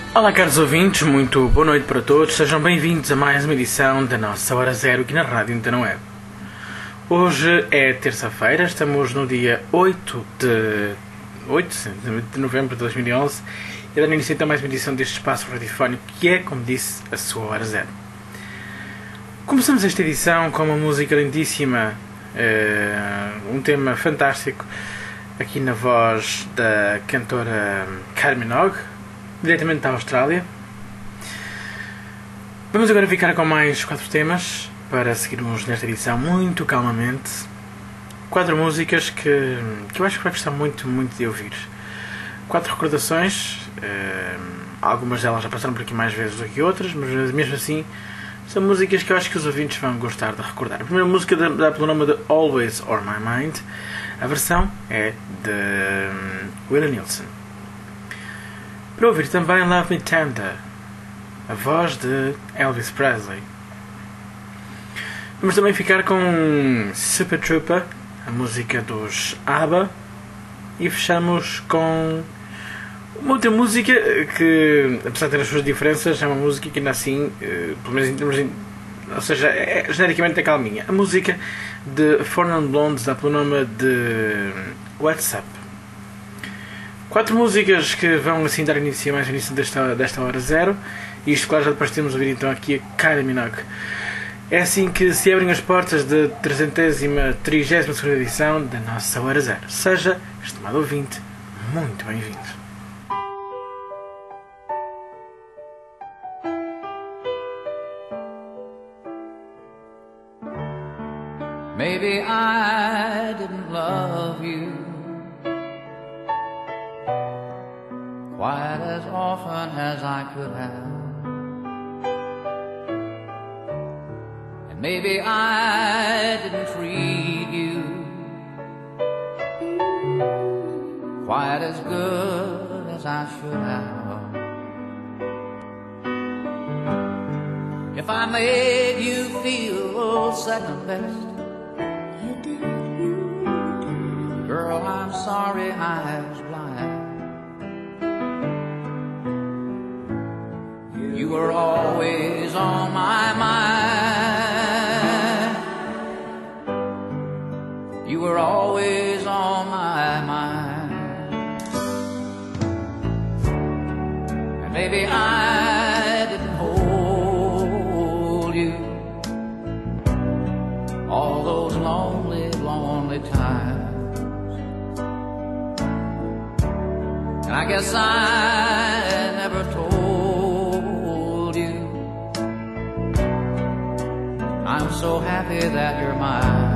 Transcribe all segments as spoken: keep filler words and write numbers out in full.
Olá, caros ouvintes, muito boa noite para todos. Sejam bem-vindos a mais uma edição da nossa Hora Zero aqui na Rádio Antena Web. Hoje é terça-feira, estamos no dia oito de novembro de dois mil e onze e dando início então a mais uma edição deste espaço radiofónico que é, como disse, a sua Hora Zero. Começamos esta edição com uma música lindíssima, uh, um tema fantástico, aqui na voz da cantora Kylie Minogue, diretamente da Austrália. Vamos agora ficar com mais quatro temas para seguirmos nesta edição muito calmamente. Quatro músicas que, que eu acho que vai gostar muito, muito de ouvir. Quatro recordações, uh, algumas delas já passaram por aqui mais vezes do que outras, mas mesmo assim são músicas que eu acho que os ouvintes vão gostar de recordar. A primeira música dá pelo nome de Always on My Mind. A versão é de Willie Nelson. Para ouvir também Love Me Tender, a voz de Elvis Presley. Vamos também ficar com Super Trooper, a música dos ABBA. E fechamos com uma outra música que, apesar de ter as suas diferenças, é uma música que ainda assim, pelo menos em termos de, ou seja, é genericamente a calminha. A música de Four Non Blondes dá pelo nome de What's Up. Quatro músicas que vão assim dar início mais início desta, desta hora zero. E isto, claro, já depois temos a ouvir então aqui a Kylie Minogue. É assim que se abrem as portas da trezentésima, trigésima segunda edição da nossa Hora Zero. Seja, estimado ouvinte, muito bem-vindo. Maybe I didn't love you quite as often as I could have. And maybe I didn't treat you quite as good as I should have. If I made you feel second best, girl, I'm sorry I was blind. You were always on my mind. You were always on my mind. And maybe I didn't hold you all those lonely, lonely times. And I guess I never told you I'm so happy that you're mine.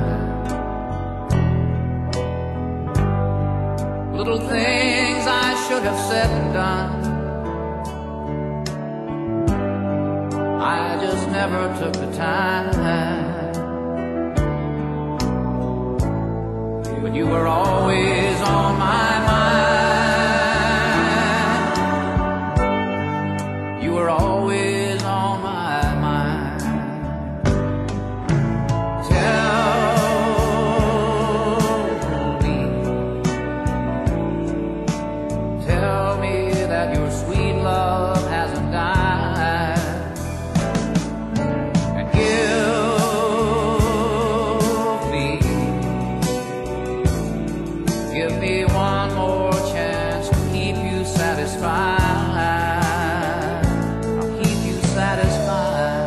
Little things I should have said and done, I just never took the time. But you were always on my mind. You were always on my mind. Tell me, tell me that your sweet love hasn't died. And give me, give me one more chance to keep you satisfied. I'll keep you satisfied.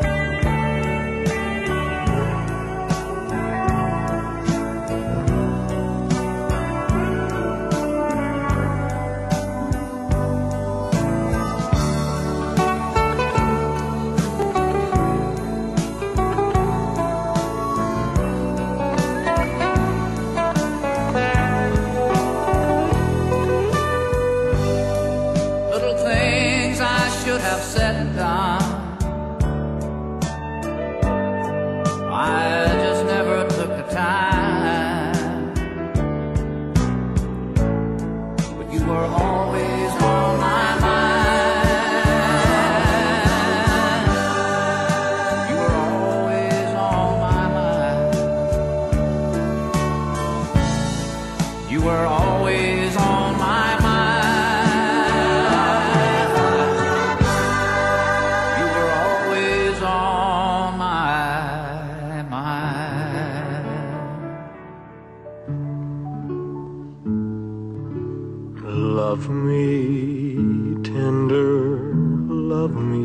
Little things I should have said and done, I just never took the time. But you were always on my mind. You were always on my mind. You were always on my mind.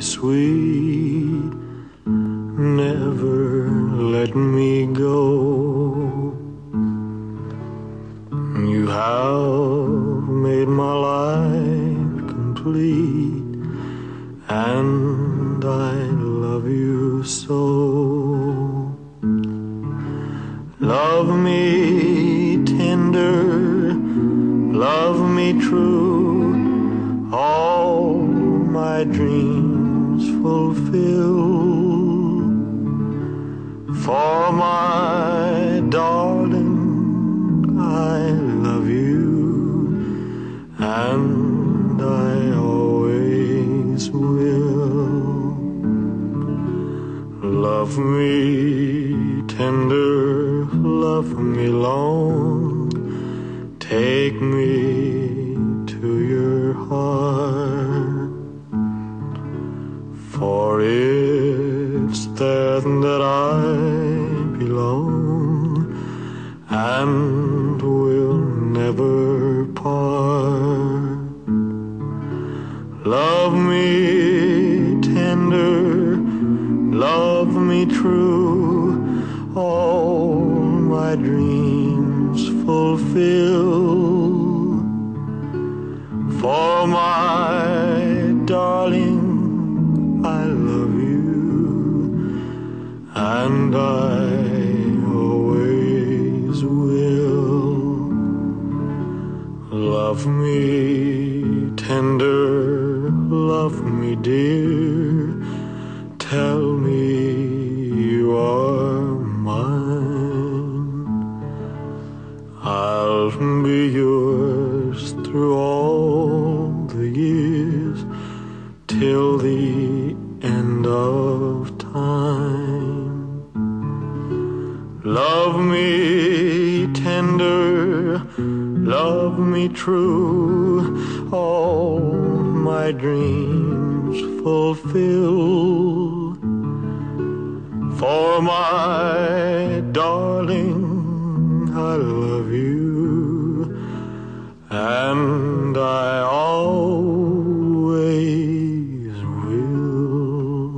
sweet, never let me go. You have made my life complete, and I love you so. Love me tender, love me true, all my dreams fulfill. For my darling, I love you, and I always will. Love me tender, love me long, take me to your heart, for it's there that I belong and will never part. Love me tender, love me true, all my dreams fulfill. For my darling, I love you, and I always will. Love me tender, love me dear, tell me you are mine. I'll be yours through all the years, till the end of time. Love me tender, love me true, all my dreams fulfill. For my darling, I love you, and I always will.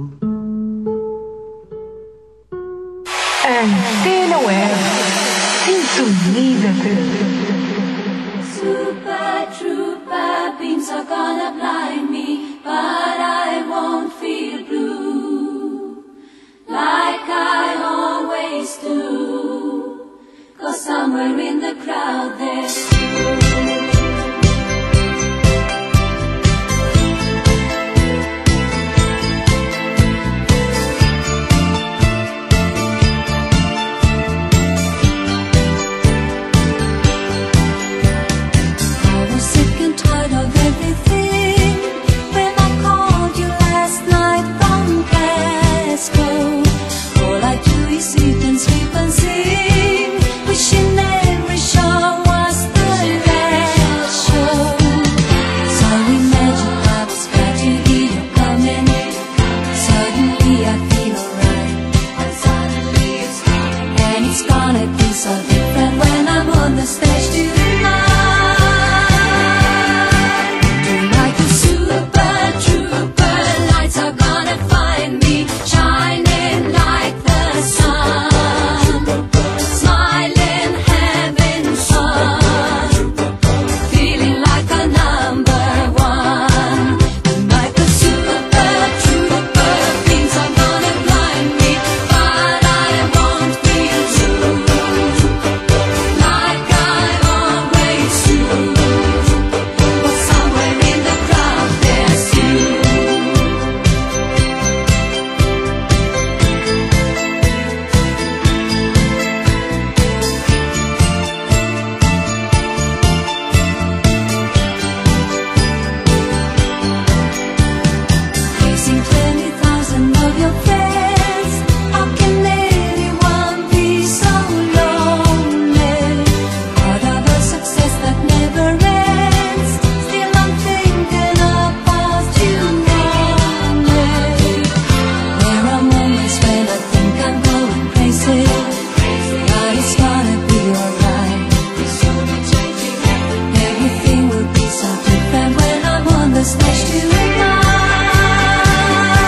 Antena Web, sintonizate. Super trooper beams are gonna blind me, but I won't feel blue like I always do, 'cause somewhere in the crowd there's you. Wishing every show was the last show. So imagine I was glad to hear you coming. Suddenly I feel alright, and suddenly it's gone. And it's gonna be so different when I'm on the stage tonight. Tonight the super trooper lights are gonna find me shining like the sun. Everything will be so different when I'm on the stage tonight.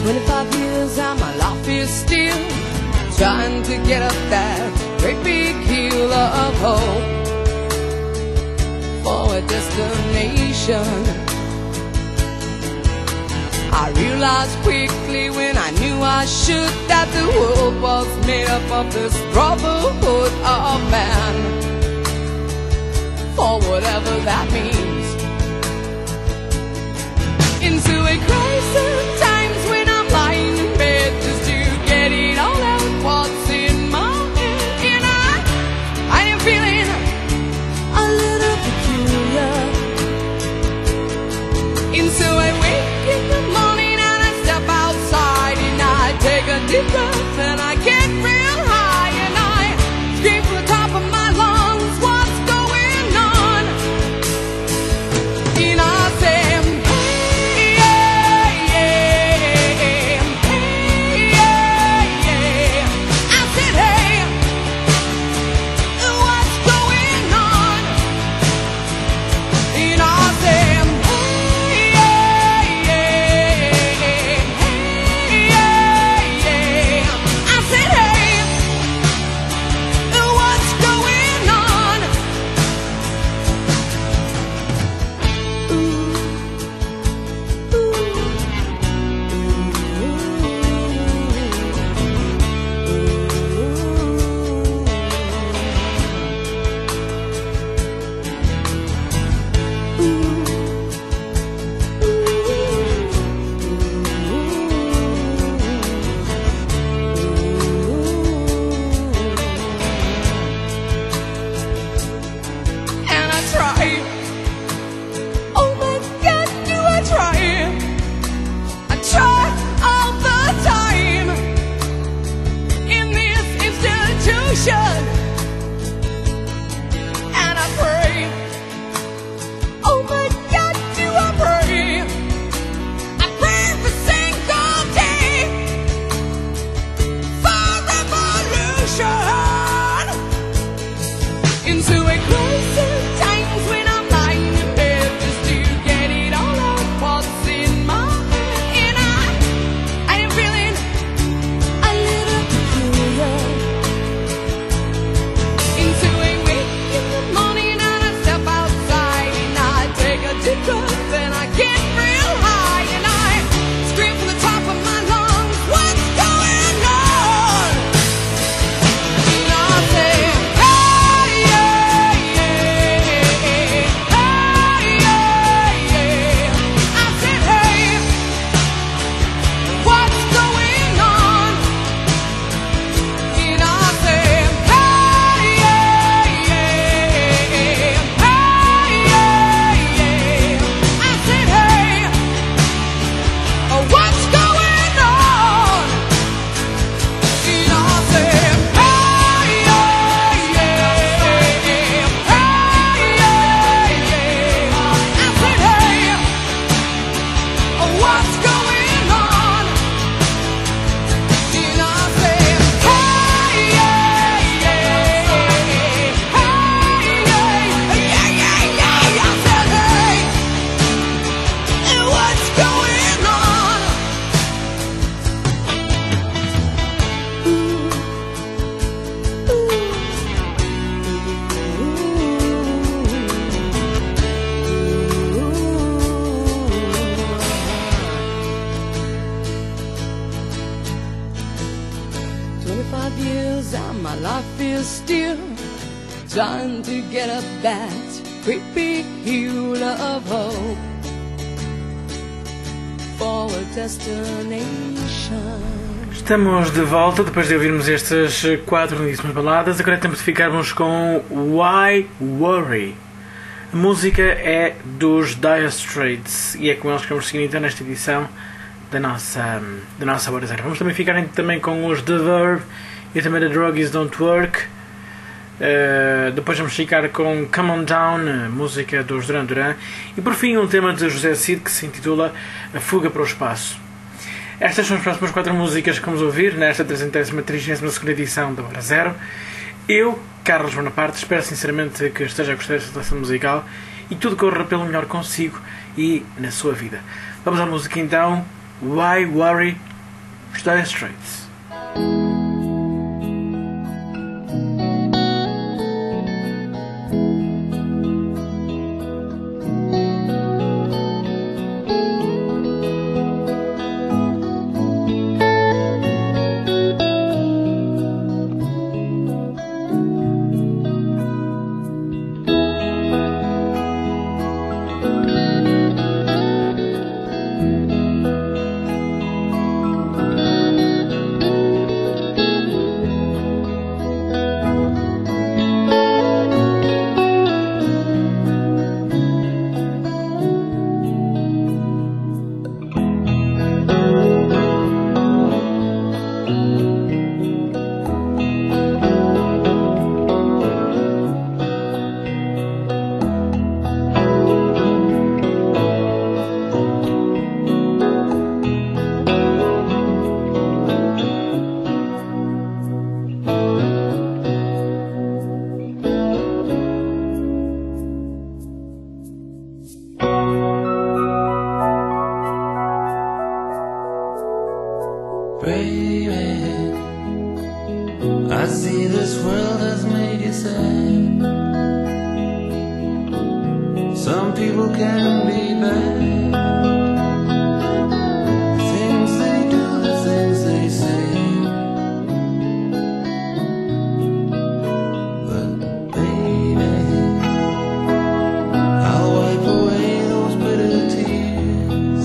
Twenty-five years and my life is still trying to get up that great big hill of hope for a destination. I realized quickly when I knew I should that the world was made up of this brotherhood of man, for whatever that means. Into a crisis times when I'm lying in bed just to get it all out what's in my head. And I, I am feeling a little peculiar. And so I wake in the morning and I step outside and I take a deep breath and I get real high and I scream from the top of my lungs, what's going on? And I say, hey, yeah, yeah, hey, yeah, yeah. I said, hey, what's going on? And I say, twenty-five years and my life is still trying to get up that great big hill of hope for a destination. Estamos de volta depois de ouvirmos estas quatro lindíssimas baladas. Agora é tempo de ficarmos com Why Worry. A música é dos Dire Straits e é com eles que vamos seguir então nesta edição da nossa, da nossa Hora Zero. Vamos também ficar também com os The Verve e também The Druggies Don't Work. Uh, depois vamos ficar com Come On Down, música dos Duran Duran. E por fim um tema de José Cid que se intitula A Fuga para o Espaço. Estas são as próximas quatro músicas que vamos ouvir nesta trigésima segunda edição da Hora Zero. Eu, Carlos Bonaparte, espero sinceramente que esteja a gostar desta seleção musical e tudo corra pelo melhor consigo e na sua vida. Vamos à música então, Why Worry, os Dire Straits. Baby, I see this world has made you sad. Some people can be bad. The things they do, the things they say. But baby, I'll wipe away those bitter tears.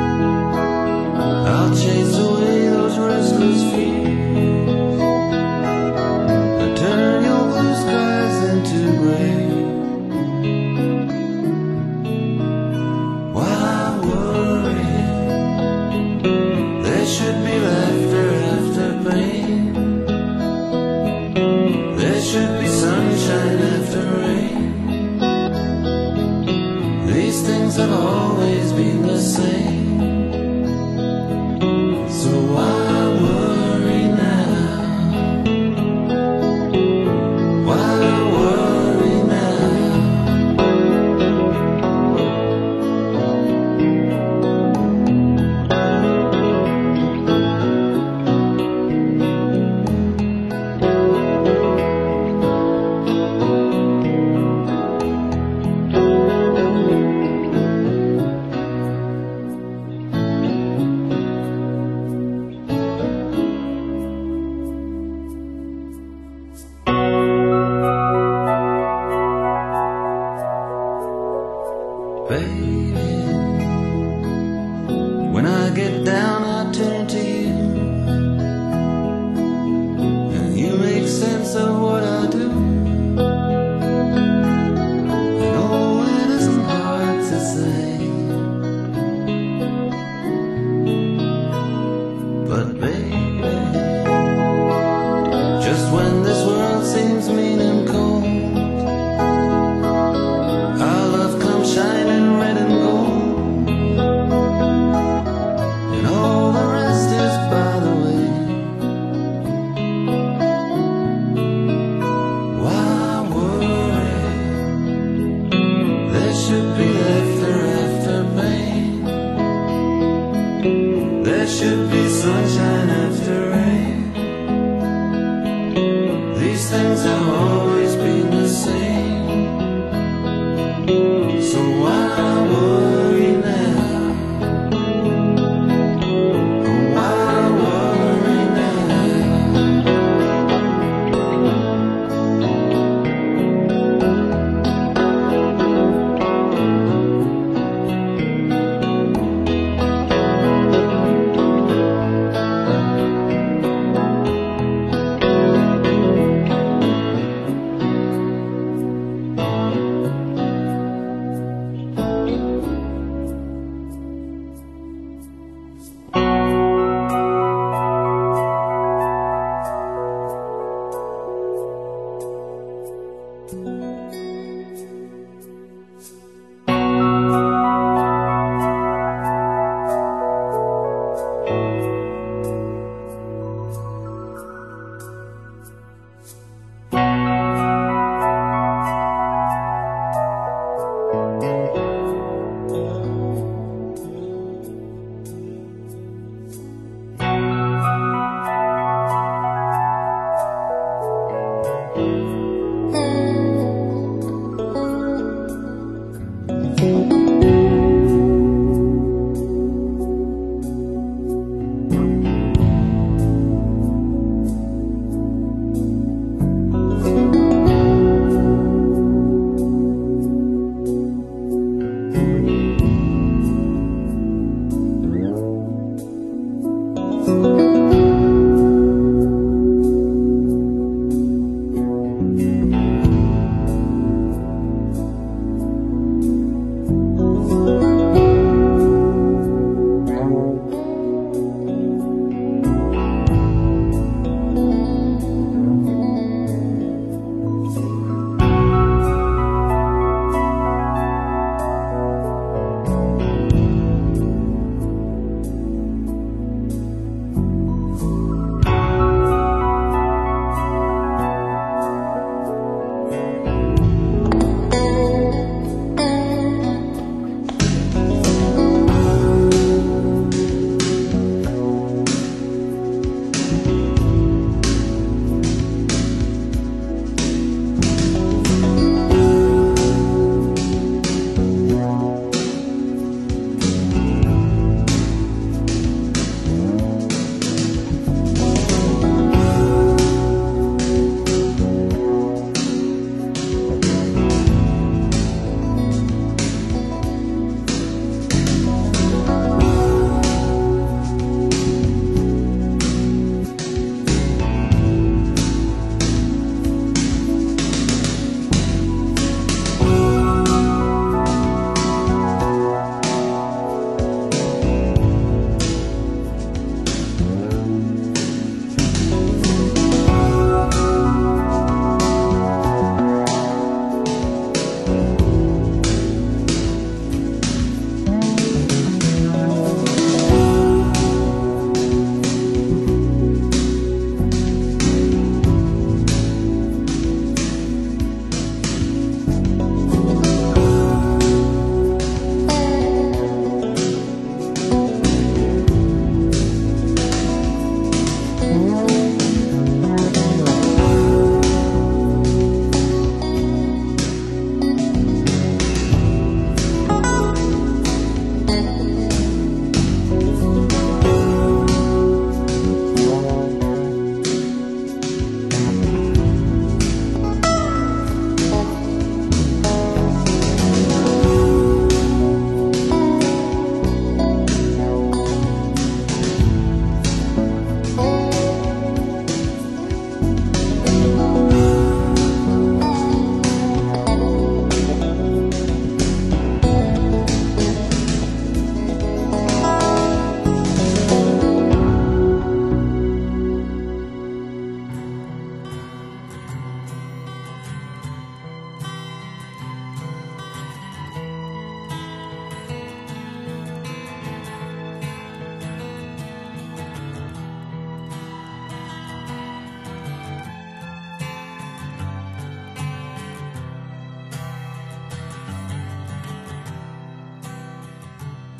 I'll chase away those restless fears. I turn your blue skies into gray. Why worry? There should be laughter after pain. There should be sunshine after rain. These things have always been the same. So why worry now? Why worry now?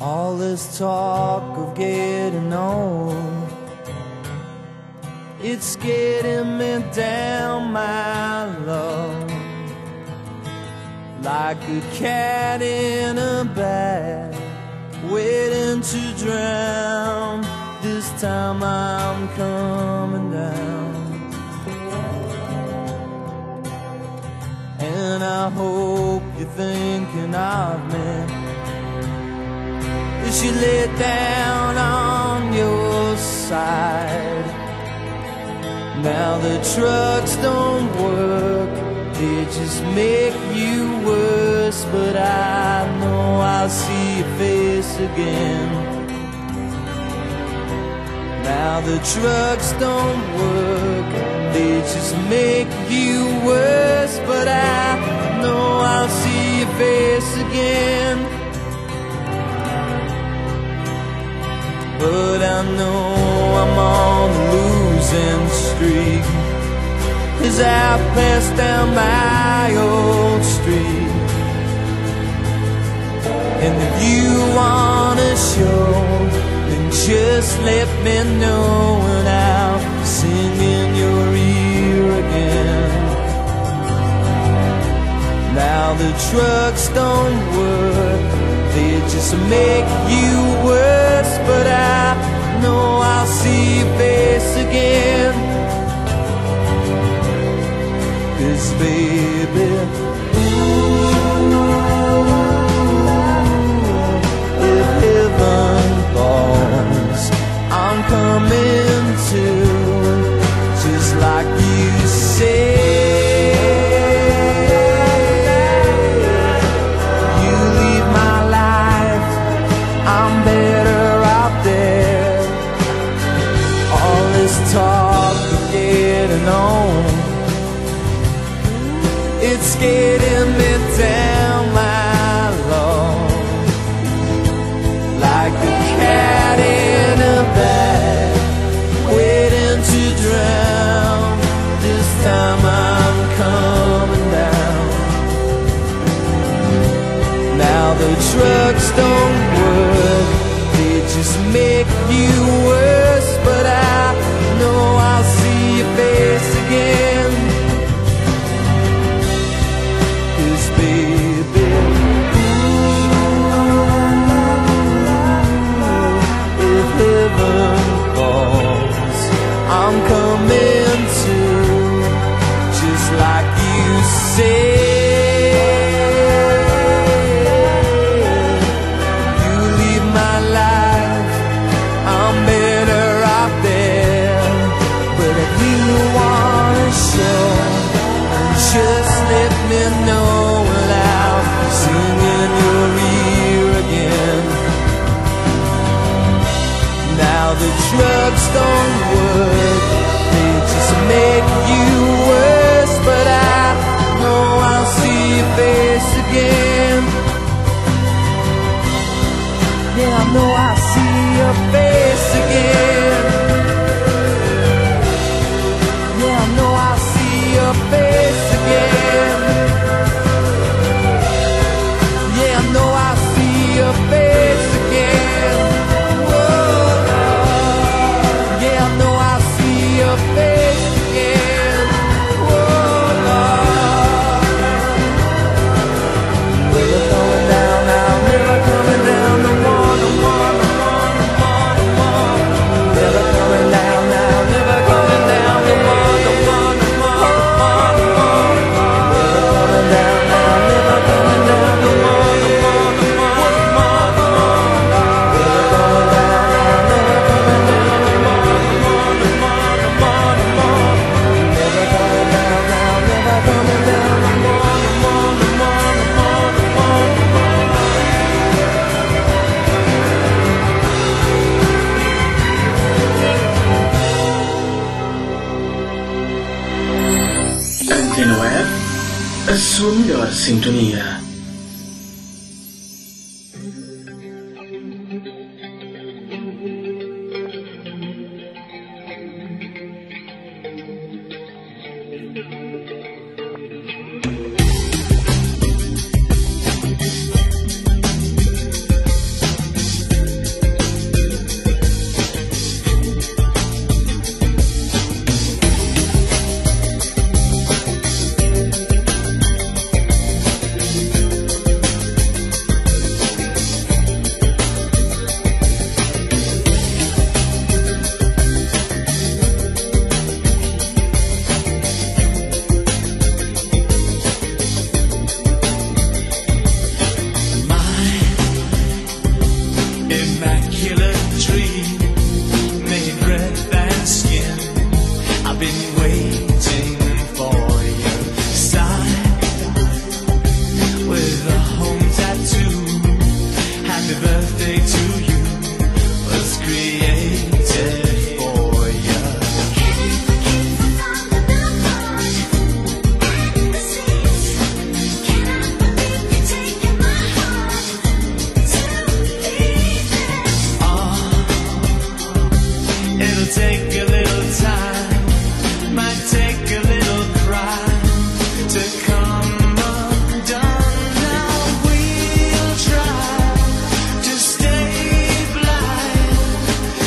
All this talk of getting old, it's getting me down, my love, like a cat in a bag, waiting to drown. This time I'm coming down, and I hope you're thinking of me as you lay down on your side. Now the trucks don't work, they just make you worse, but I know I'll see your face again. Now the trucks don't work, they just make you worse, but I know I'll see your face again. But I know I'm on the losing streak as I pass down my old street. And if you wanna show, then just let me know, and I'll sing in your ear again. Now the trucks don't work, they just make you worse, but I know I'll see your face again. 'Cause baby, ooh, if heaven falls, I'm coming to, just like you say. Talk of getting on, it's getting me down, my love, like a cat in a bag, waiting to drown. This time I'm coming down. Now the trucks don't work, they just make you worse, but I know I'll see your face again. 'Cause baby, ooh, if heaven falls, I'm coming to, just like you say. You leave my life, I'm better off there. But if you wanna show, just let me know, and I'll sing in your ear again. Now the drugs don't work, they just make you worse, but I know I'll see your face again. Yeah, I know I'll see your face again. Yeah, I know I'll see your face again. Yeah, I know I'll see your face again. Whoa. Yeah, I know I'll see your face again. Whoa, Lord. Never coming down now, never coming down no more, no more, no more, no more, no more. Never coming down now, never coming down no more, no more, no more, no more, no more. Never coming down now, never coming down no more, no more, no more, no more, no more. Never coming down now, never coming down no more, no more, no more, no more, no more. Never coming down now, never coming down no more, no more, no more, no more, no more, no more. Antena Web, a sua melhor sintonia. birthday to you was created for you. It'll take a little time, might take a little cry to come undone. Now we'll try to stay blind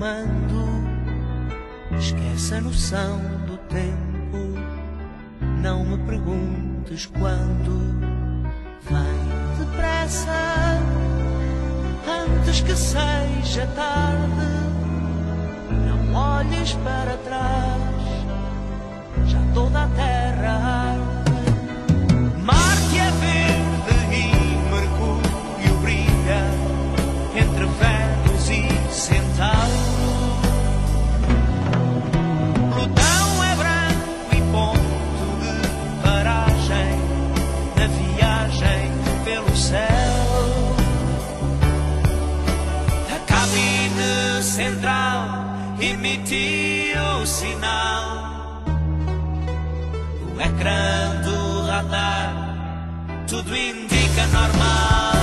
comando. Esquece a noção do tempo, não me perguntes quando. Vem depressa, antes que seja tarde. Não olhes para trás, já toda a terra arde. Mar que é verde e Mercúrio brilha entre Vênus e Centauro. Plutão é branco e ponto de paragem na viagem pelo céu. A cabine central emitiu o sinal. O ecrã do radar tudo indica normal.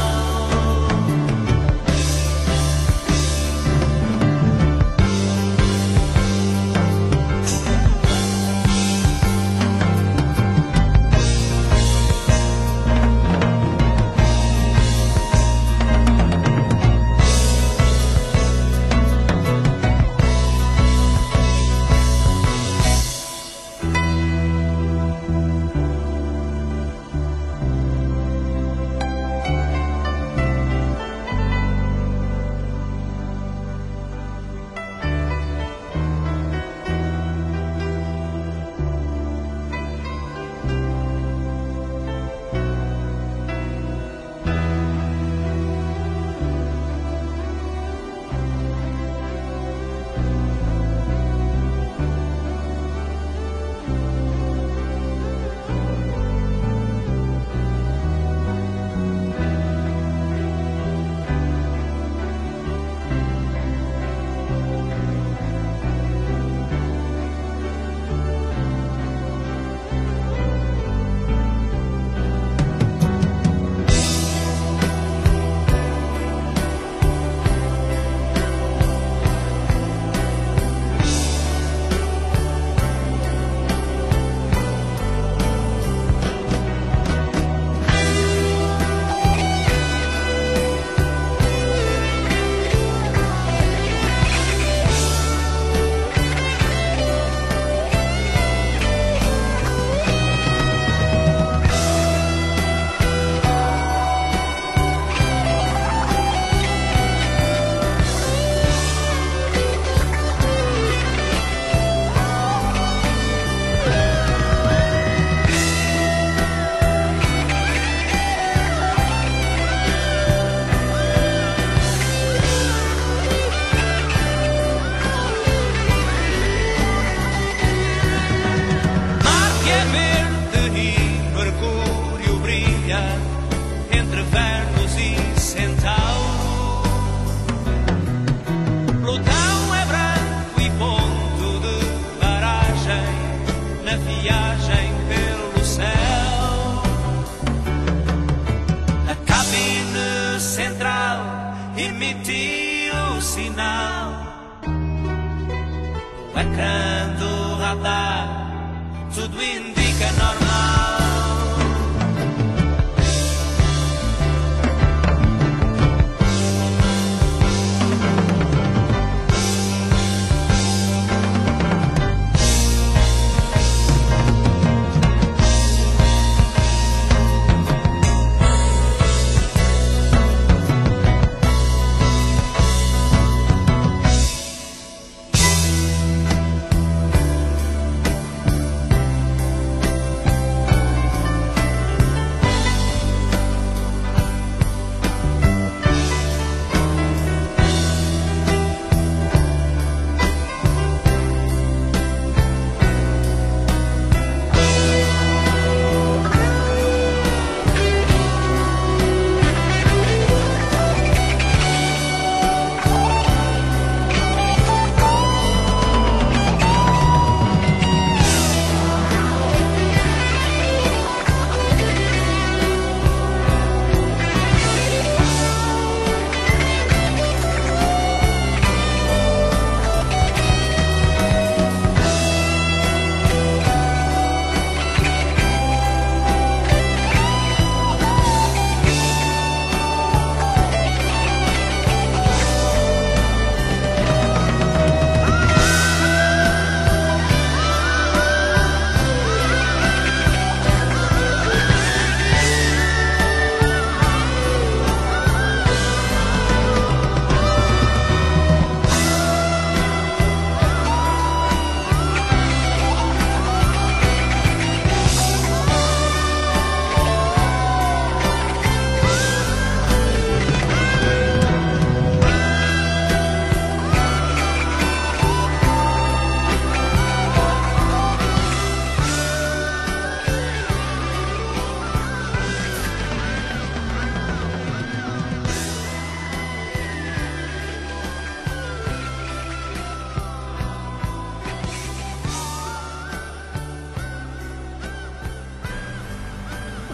Emitiu o sinal. O ecrã do radar tudo indica normal.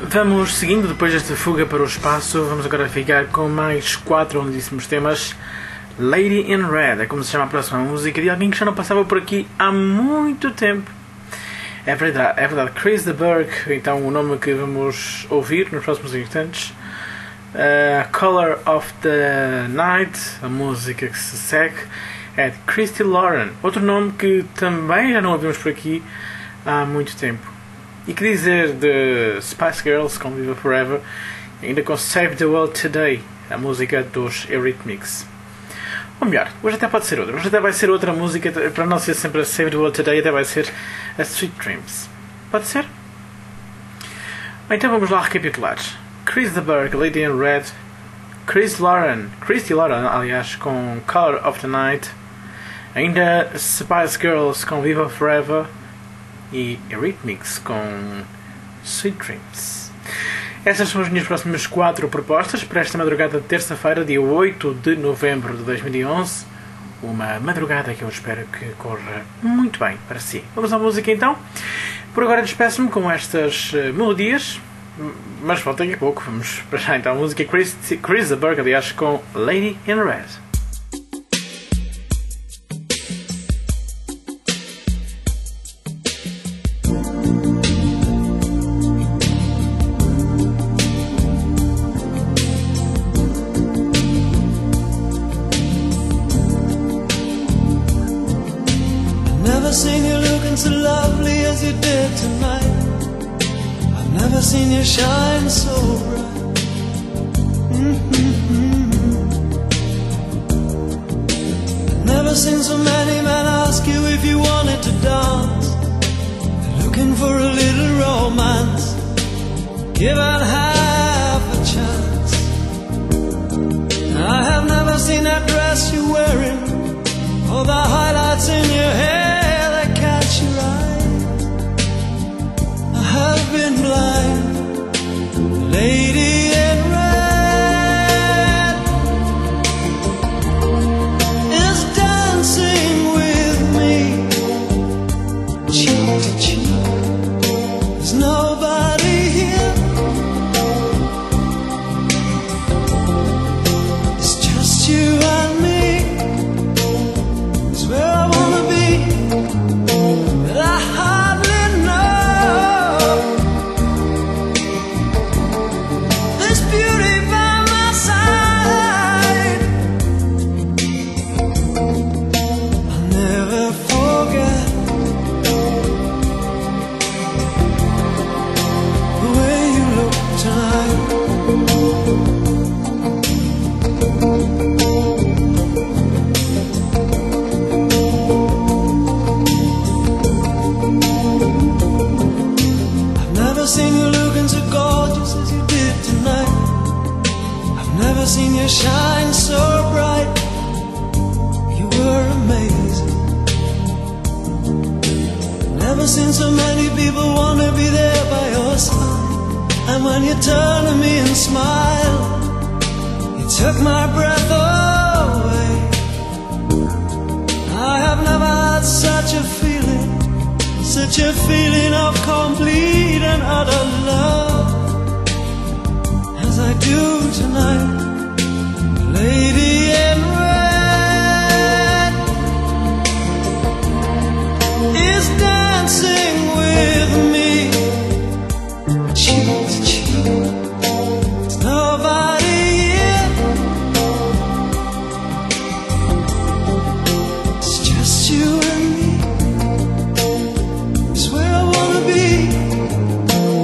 Vamos seguindo depois desta fuga para o espaço. Vamos agora ficar com mais quatro lindíssimos temas. Lady in Red é como se chama a próxima música de alguém que já não passava por aqui há muito tempo. É verdade, é verdade. Chris de Burgh, então o nome que vamos ouvir nos próximos instantes. Uh, Color of the Night, a música que se segue, é de Christy Lauren, outro nome que também já não ouvimos por aqui há muito tempo. E que dizer de Spice Girls com Viva Forever, ainda com Save the World Today, a música dos Eurythmics. Ou melhor, hoje até pode ser outra, hoje até vai ser outra música, para não ser sempre a Save the World Today, até vai ser a Sweet Dreams. Pode ser? Então vamos lá recapitular. Chris de Burgh, Lady in Red, Chris Lauren, Christy Lauren, aliás, com Color of the Night, ainda Spice Girls com Viva Forever e Eurythmics com Sweet Dreams. Essas são as minhas próximas quatro propostas para esta madrugada de terça-feira, dia oito de novembro de dois mil e onze. Uma madrugada que eu espero que corra muito bem para si. Vamos à música então. Por agora despeço-me com estas uh, melodias, mas volto daqui a pouco. Vamos para já então a música Chris, Chris de Burgh, aliás, com Lady in Red. Seen you looking so lovely as you did tonight. I've never seen you shine so bright. Mm-hmm. I've never seen so many men ask you if you wanted to dance. They're looking for a little romance, given half a chance. I have never seen that dress you're wearing, or the highlights in your hair. Your eye. I have been blind, lady in red is dancing with me, cheek to cheek. There's nobody here, it's just you and me. It's where I wanna be. I hardly know this beauty by my side. I'll never forget the way you look tonight. Seen you looking so gorgeous as you did tonight. I've never seen you shine so bright. You were amazing. Never seen so many people want to be there by your side. And when you turn to me and smile, you took my breath away. I have never had such a feeling, such a feeling of complete and utter love as I do tonight, lady in red is dancing with me, cheek to cheek. There's nobody here, it's just you and me. It's where I wanna be.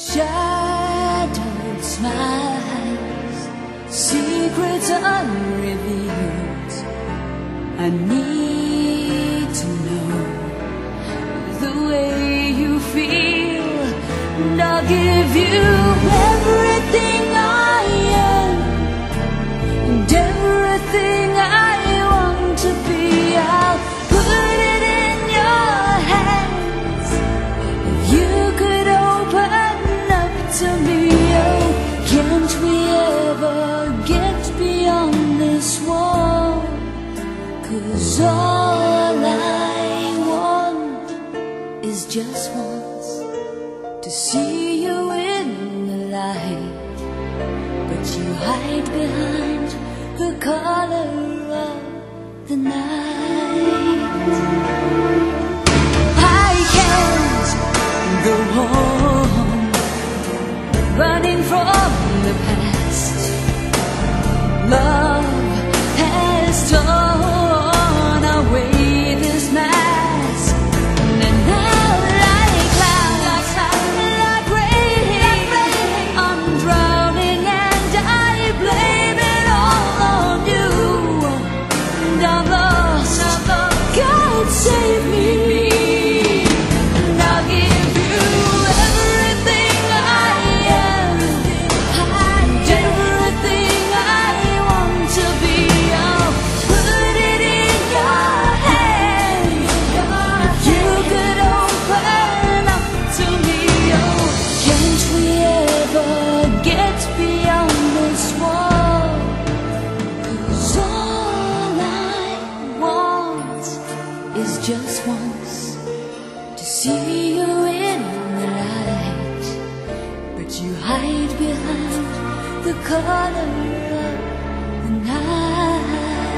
Shadowed smiles, secrets unrevealed. I need to know the way you feel, and I'll give you everything I am and everything I want to be. I'll put it in your hands. If you could open up to me, oh, can't we ever get beyond this wall? 'Cause all I want is just once to see you in the light, but you hide behind the color of the night. I can't go on running from the past. Love has torn away this mask, and now like clouds, like rain, I'm drowning and I blame it all on you. And I'm lost, God save me. And I'll give you everything I am and everything I want to be. I'll put it in your hands. If you could open up to me, oh, can't we ever get beyond this wall? 'Cause all I want is just once to see you in the light, but you hide behind the color of the night.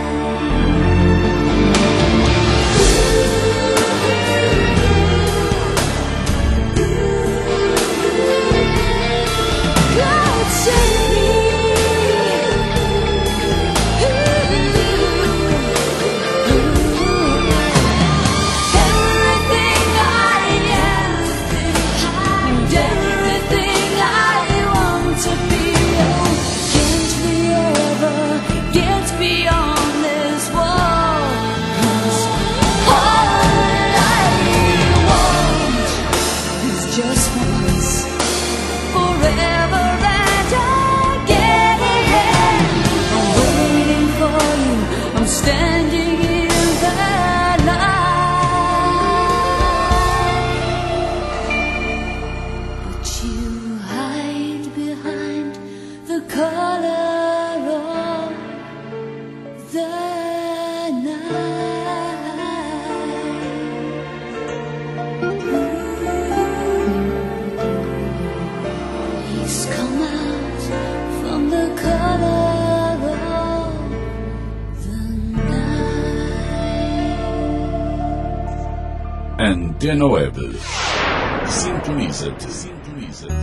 God save me. Everything I am and everything I want to be. Oh, can't we ever get beyond this wall? 'Cause all I want is just once, forever and again. I'm waiting for you, I'm standing in the light, but you hide behind the color of the night. He's come out from the color of the night. Antena Web. Sintoniza-te, sintoniza-te.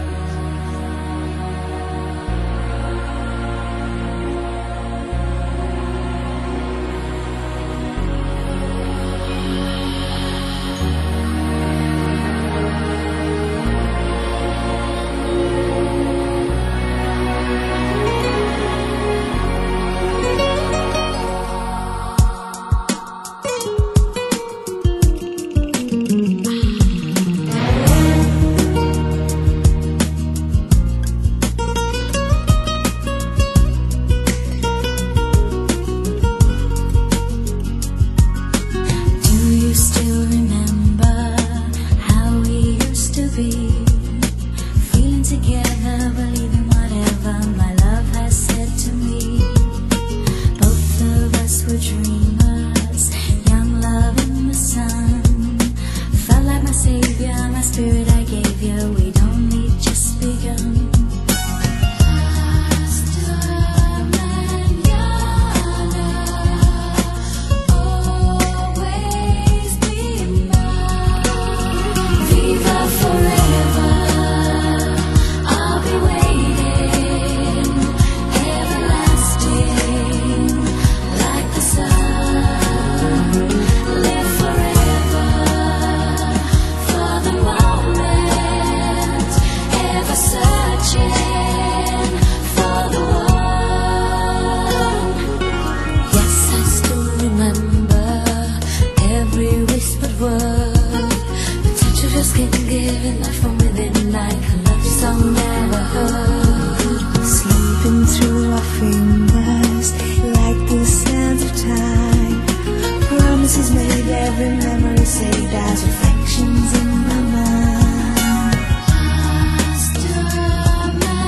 Do you still remember how we used to be? Feeling together, believing whatever my love has said to me. Both of us were dreamers, young love in the sun. Felt like my savior, my spirit I gave you. We'd only just begun. Always be mine. Viva forever. I'll be waiting. searching for the one. Yes, I still remember every whispered word. The touch of your skin giving life from within, like a love song never heard. Slipping through our fingers like the sands of time. Promises made, every memory saved as reflections in my mind. Just a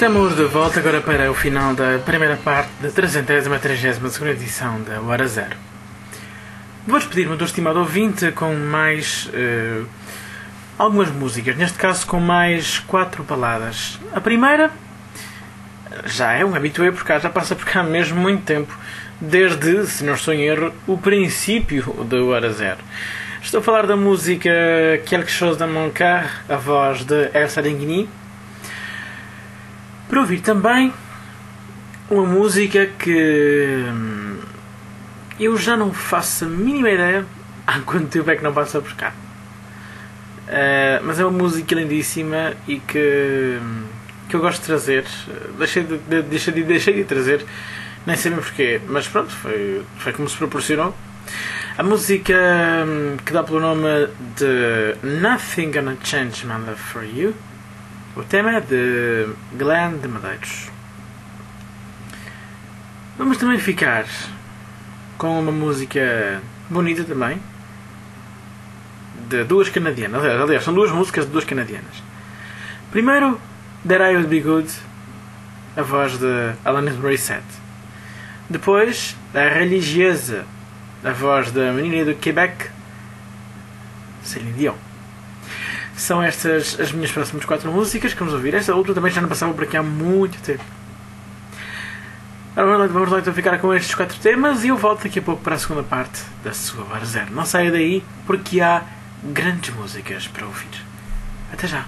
Estamos de volta agora para o final da primeira parte da trezentíssima trigésima segunda edição da Hora Zero. Vou despedir-me do estimado ouvinte com mais uh, algumas músicas, neste caso com mais quatro baladas. A primeira já é um habitué por cá, já passa por cá mesmo muito tempo, desde, se não estou em erro, o princípio da Hora Zero. Estou a falar da música Quelque chose dans mon cœur, a voz de Elsa Languigny. Para ouvir também uma música que eu já não faço a mínima ideia há quanto tempo é que não passa por cá. Uh, mas é uma música lindíssima e que, que eu gosto de trazer. Deixei de, de, deixei de, deixei de trazer, nem sei bem porquê, mas pronto, foi, foi como se proporcionou. A música que dá pelo nome de Nothing Gonna Change My Love For You. O tema é de Glenn de Medeiros. Vamos também ficar com uma música bonita também, de duas canadianas. Aliás, são duas músicas de duas canadianas. Primeiro, That I Would Be Good, a voz de Alanis Morissette. Depois, A Religieuse, a voz da menina do Quebec, Céline Dion. São estas as minhas próximas quatro músicas que vamos ouvir. Esta outra também já não passava por aqui há muito tempo. Agora vamos lá então ficar com estes quatro temas e eu volto daqui a pouco para a segunda parte da sua Hora Zero. Não saia daí porque há grandes músicas para ouvir. Até já!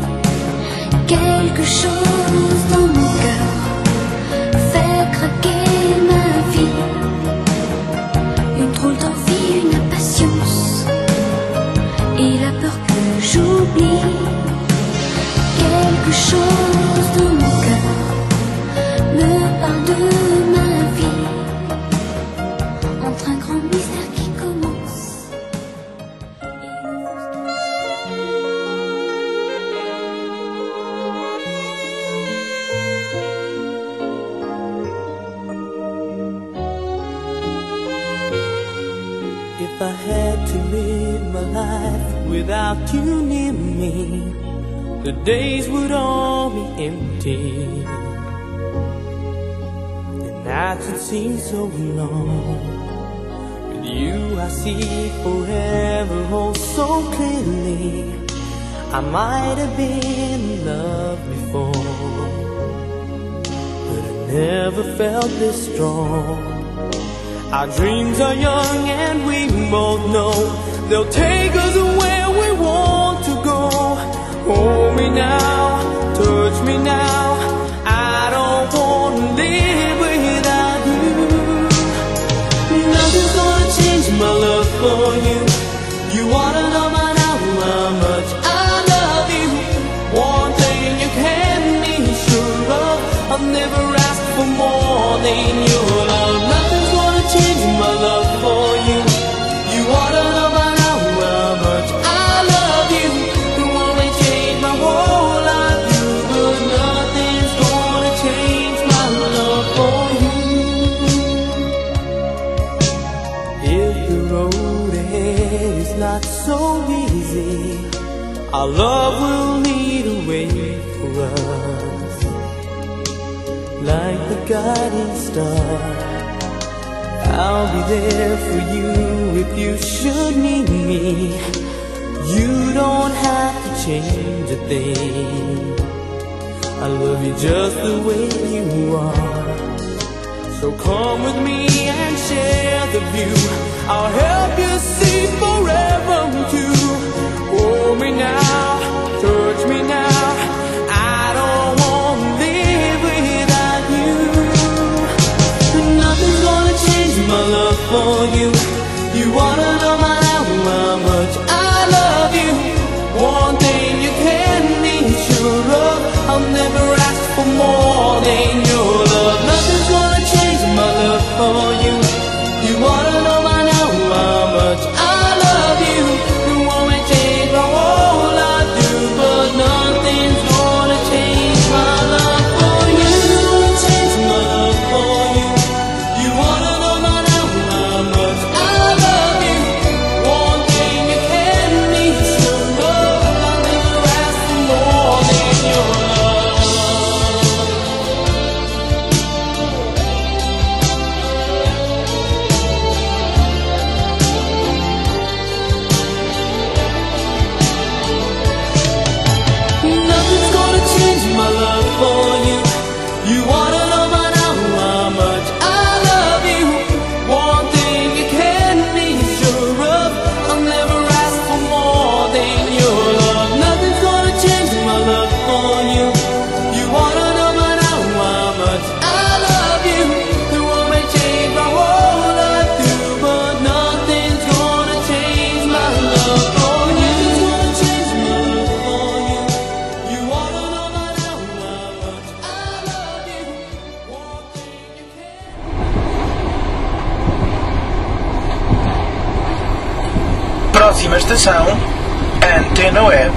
Quelque chose dans mon cœur fait craquer live my life without you near me, the days would all be empty. The nights would seem so long. With you I see forever oh so clearly. I might have been in love before, but I never felt this strong. Our dreams are young and we both know they'll take us where we want to go. Hold me now, touch me now, I don't want to live without you. Nothing's gonna change my love for you. You wanna know by now how much I love you. One thing you can be sure of, I'll never ask for more than your love. Nothing's gonna change my love for you. You wanna know by now how much I love you. You wanna change my whole life, you, but nothing's gonna change my love for you. If the road ahead is not so easy, our love will lead a way for us, like the guiding star. I'll be there for you if you should need me. You don't have to change a thing. I love you just the way you are. So come with me and share the view. I'll help you see forever too. Hold me now, touch me now, I don't want to live without you. Nothing's gonna change my love for you. You wanna know my now how much I love you. One thing you can be sure of, I'll never ask for more than your love. Nothing's gonna change my love for you. You wanna know my now how much I love you. You wanna change my whole life too, but nothing's gonna change my love for you. Change my love for you. You wanna know my now how much I love you. One thing you can be sure of, I'll never ask for more than your love. Nothing's gonna change my love for you. You wanna know by now how much I love you. One thing you can be sure of, I'll never ask for more than your love. Nothing's gonna change my love for you. You wanna know by now how much I love you. You wanna change my whole life too, but nothing's gonna change my love for you. Nothing's gonna change my love for you. You wanna know by now how much I love you. One thing you can. Próxima estação, Antena Web.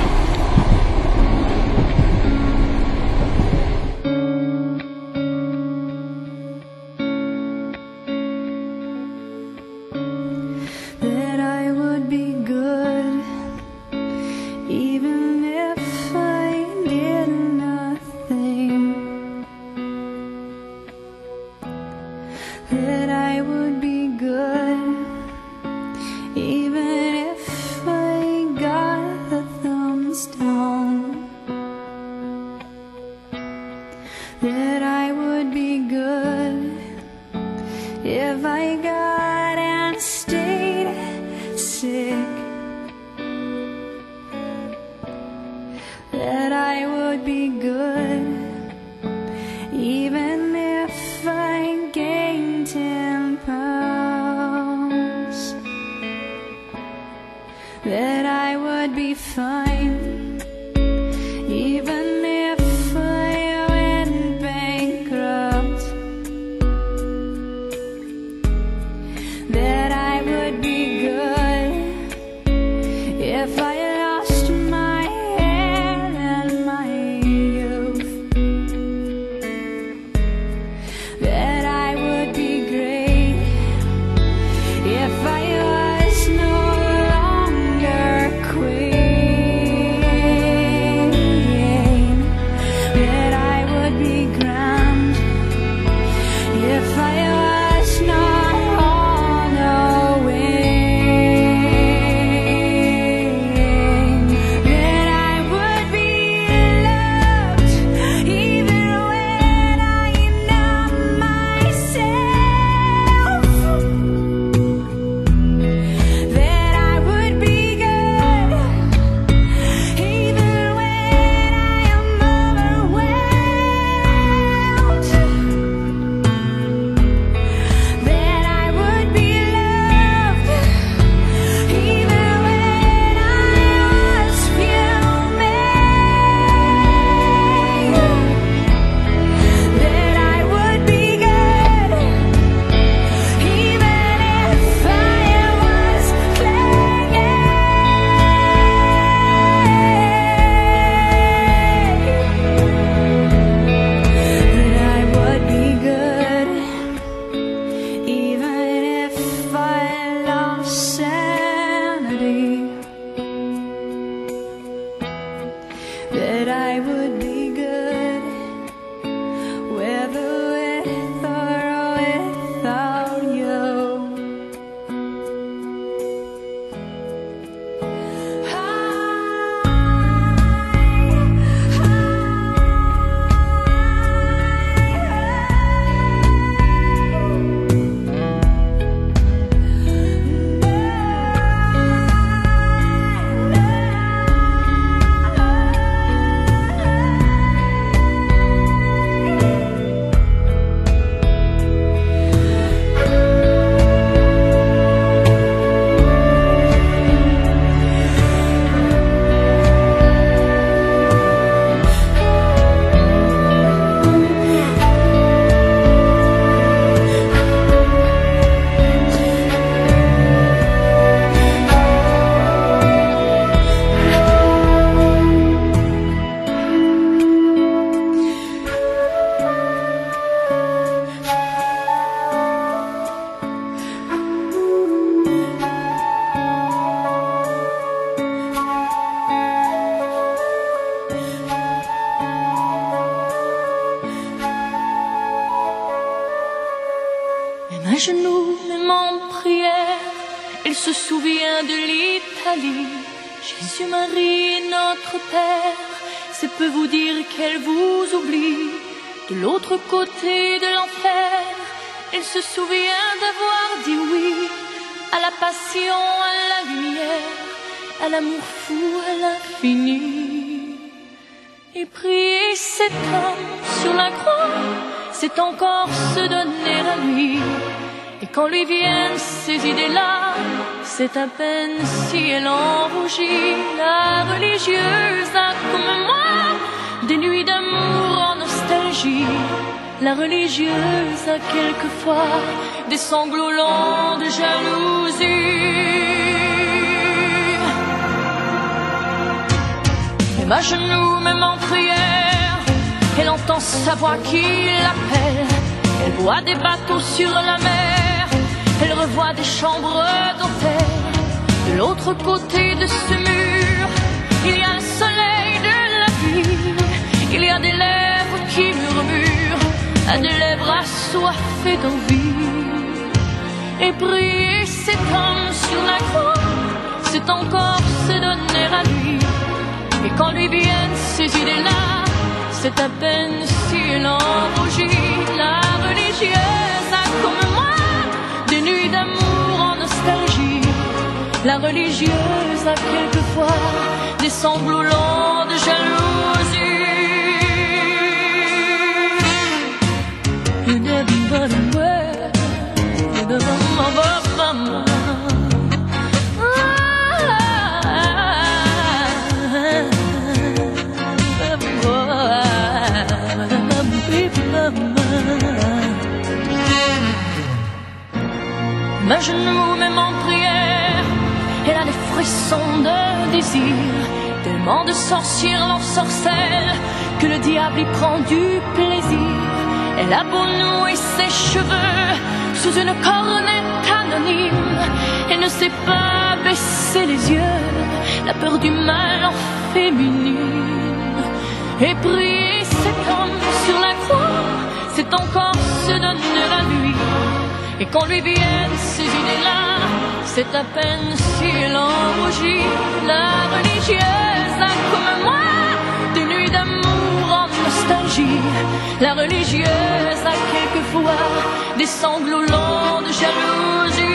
That I would be good, even if I did nothing. That I would be good, even if I got the thumbs down. That I would be good if I got and stayed sick. That I would be good even if I gained ten pounds. That I would be fine even if I went bankrupt. That I would be good if I lost my head and my youth. That I would be great if I was no if I was not on a wing, that I would be loved even when I am not myself, that I would be good even when I am overwhelmed, that I would be loved even when I was fuming, that I would be good even if I was clinging, that I would be good even if I lost sanity, that I would be good whether with or without you. Même à genoux, même en prière, elle se souvient de l'Italie. Jésus, Marie, notre Père, c'est peu vous dire qu'elle vous oublie. De l'autre côté de l'enfer, elle se souvient d'avoir dit oui à la passion, à la lumière, à l'amour fou, à l'infini. Et prier cet homme sur la croix, c'est encore se donner à lui. Et quand lui viennent ces idées-là, c'est à peine si elle en rougit. La religieuse a comme moi des nuits d'amour en nostalgie. La religieuse a quelquefois des sanglots lents de jalousie. Même à genoux, même en prière, elle entend sa voix qui l'appelle. Elle voit des bateaux sur la mer, elle revoit des chambres d'hôtel. De l'autre côté de ce mur, il y a le soleil de la ville. Il y a des lèvres qui murmurent, à des lèvres assoiffées d'envie. Et prier cet homme sur la croix, c'est encore se donner à lui. Et quand lui viennent ces idées-là, c'est à peine si elle en rougit. La religieuse a comme moi des nuits d'amour en nostalgie. La religieuse a quelquefois des sanglots lents de jalousie. Ma genou, même en prière, elle a des frissons de désir. Tellement de sorcières l'ensorcellent que le diable y prend du plaisir. Elle a beau nouer ses cheveux sous une cornette anonyme, elle ne sait pas baisser les yeux, la peur du mal en féminine. Et prier cet homme sur la croix, c'est encore se donner à lui. Et quand lui viennent ces idées-là, c'est à peine si elle en rougit. La religieuse a comme moi des nuits d'amour en nostalgie. La religieuse a quelquefois des sanglots lents de jalousie.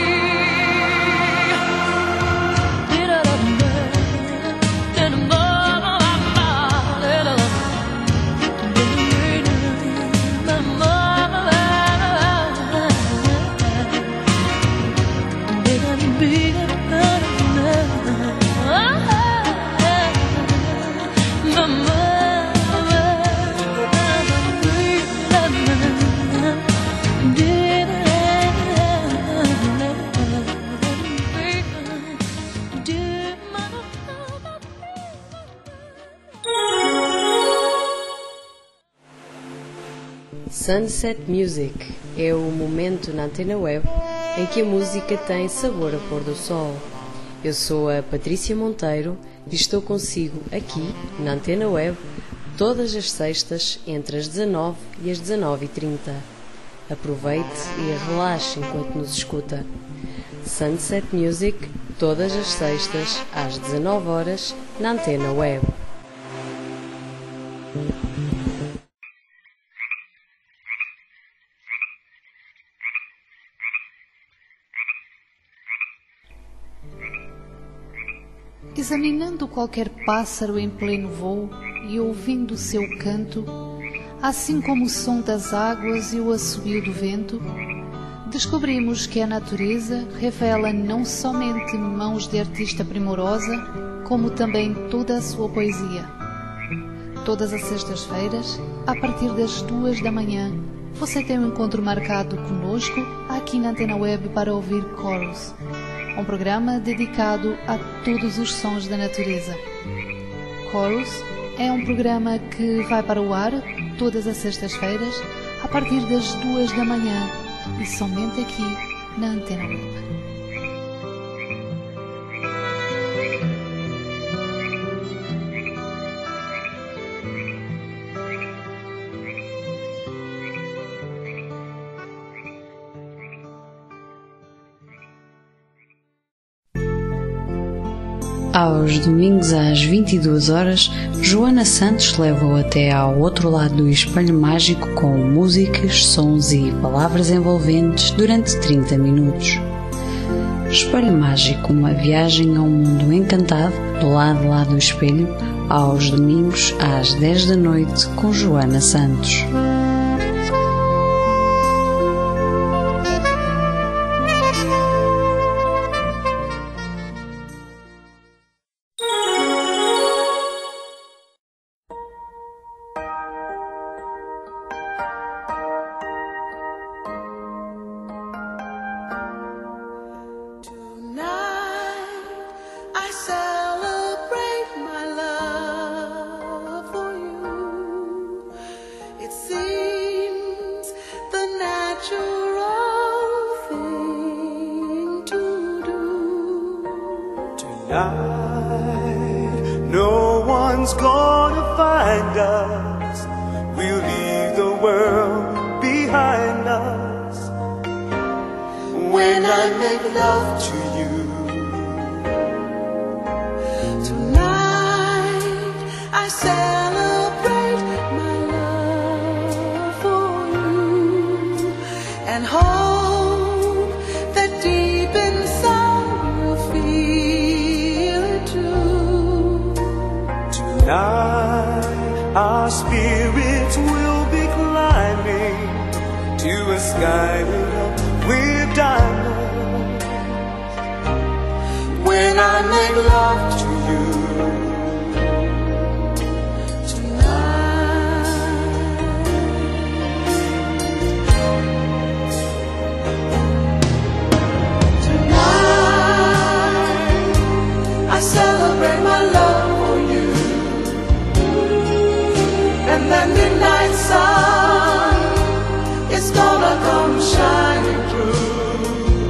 Sunset Music é o momento na Antena Web em que a música tem sabor a pôr do sol. Eu sou a Patrícia Monteiro e estou consigo aqui na Antena Web todas as sextas entre as dezanove e as dezanove e trinta. Aproveite e relaxe enquanto nos escuta. Sunset Music todas as sextas às dezanove horas na Antena Web. Examinando qualquer pássaro em pleno voo e ouvindo o seu canto, assim como o som das águas e o assobio do vento, descobrimos que a natureza revela não somente mãos de artista primorosa, como também toda a sua poesia. Todas as sextas-feiras, a partir das duas da manhã, você tem um encontro marcado conosco aqui na Antena Web para ouvir Chorus, um programa dedicado a todos os sons da natureza. Chorus é um programa que vai para o ar todas as sextas-feiras a partir das duas da manhã e somente aqui na Antena Web. Aos domingos às vinte e duas horas, Joana Santos leva-o até ao outro lado do espelho mágico com músicas, sons e palavras envolventes durante trinta minutos. Espelho Mágico, uma viagem a um mundo encantado do lado lá do espelho, aos domingos às dez da noite com Joana Santos. No one's gonna find us. We'll leave the world behind us. When I make love to you tonight, I celebrate my love for you and hope that deep inside you'll feel it too. Tonight, our spirits will be climbing to a sky lit up with diamonds. When I make love to you I celebrate my love for you, and that midnight sun is gonna come shining through.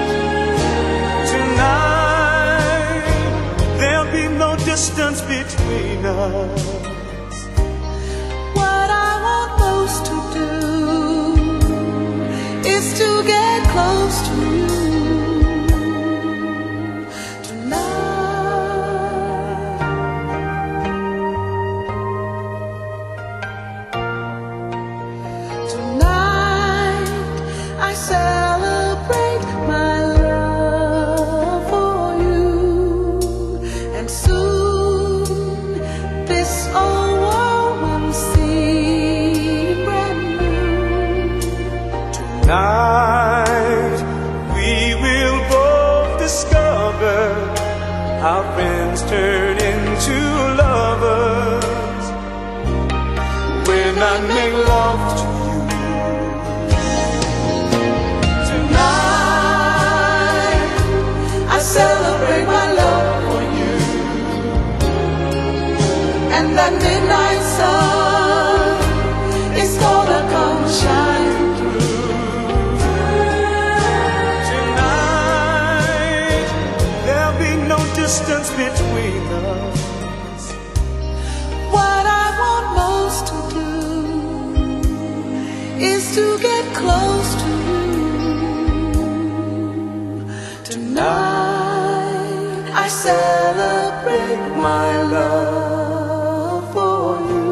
Tonight, there'll be no distance between us. What I want most to do get close to you tonight. Tonight I celebrate my love for you, and soon this old world will seem brand new. Tonight we will both discover our friends turn into lovers when I make love to you. Tonight I celebrate my love for you, and that midnight sun is gonna come shine through. Tonight there'll be no distance between us. What I want most to do is to get close to you. Tonight I celebrate my love for you.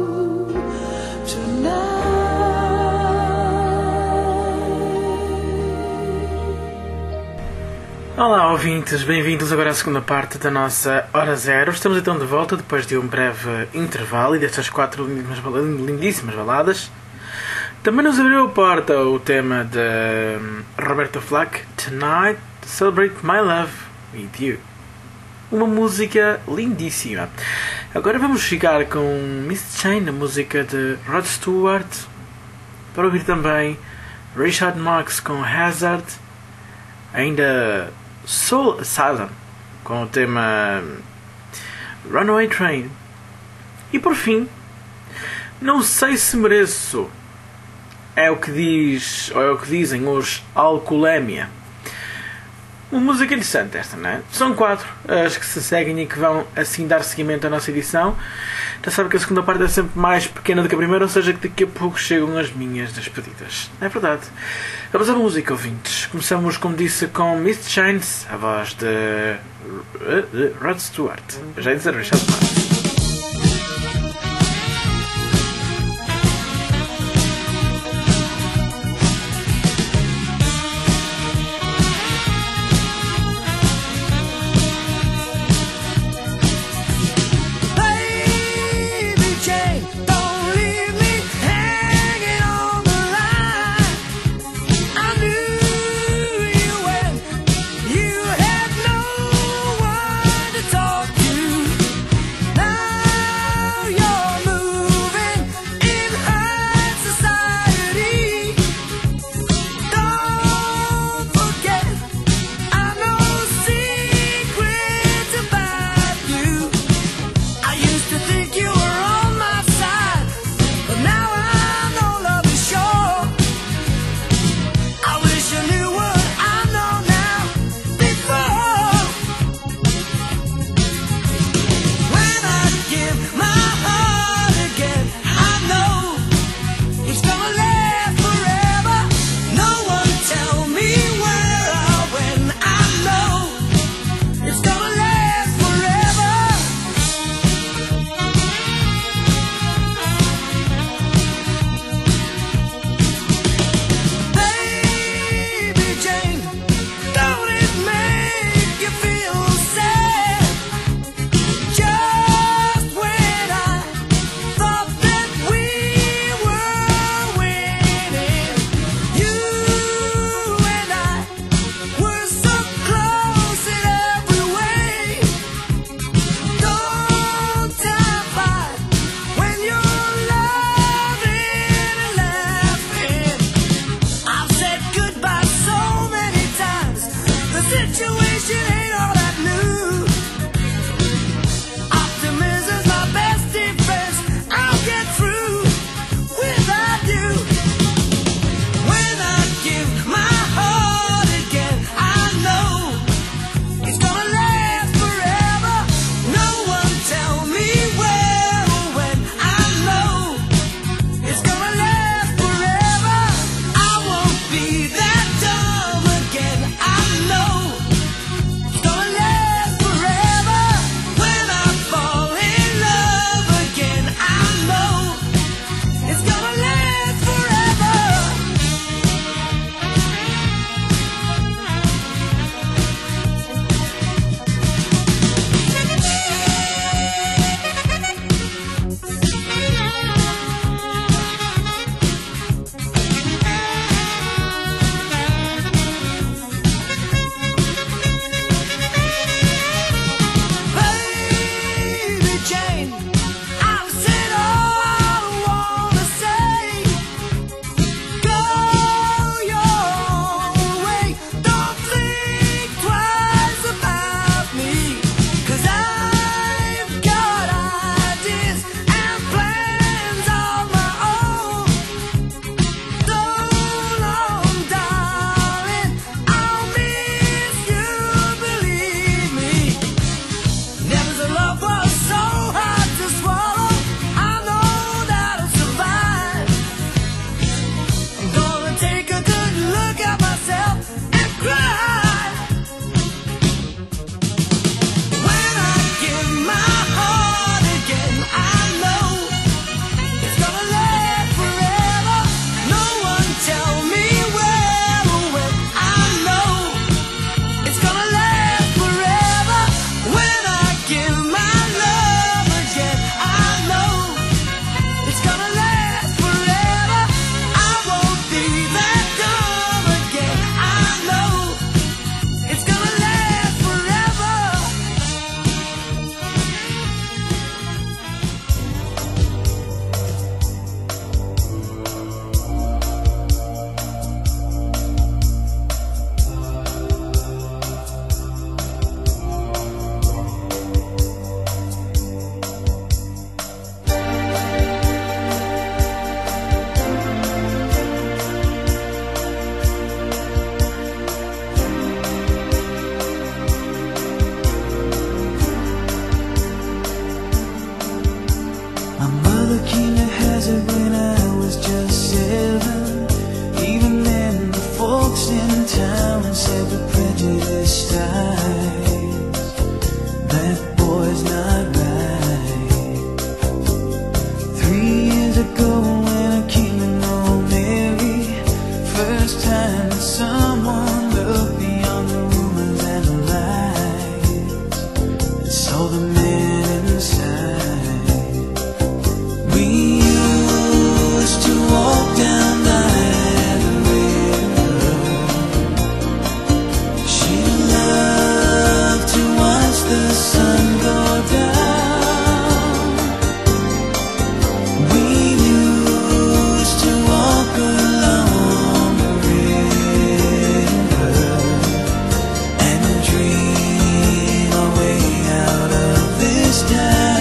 Olá ouvintes, bem-vindos agora à segunda parte da nossa Hora Zero. Estamos então de volta depois de um breve intervalo e destas quatro lindíssimas baladas. Também nos abriu a porta o tema de Roberta Flack, Tonight Celebrate My Love With You. Uma música lindíssima. Agora vamos ficar com Miss Chain, a música de Rod Stewart. Para ouvir também Richard Marx com Hazard. Ainda Soul Asylum com o tema Runaway Train. E por fim, Não Sei Se Mereço. É o que diz, ou é o que dizem os Alcoolemia. Uma música interessante esta, não é? São quatro as que se seguem e que vão assim dar seguimento à nossa edição. Já sabe que a segunda parte é sempre mais pequena do que a primeira, ou seja, que daqui a pouco chegam as minhas despedidas. É verdade. Vamos à música, ouvintes. Começamos, como disse, com Miss Chains, a voz de Rod Stewart. Já disse a Richard Marx. You had no one to talk to. in town and said with prejudiced eyes, that boy's not right. Three years ago when I came to know Mary, first time that someone looked beyond the rumors and the lies and saw the man inside. We used to walk down by the river. She loved to watch the sun go down. We used to walk along the river and dream our way out of this town.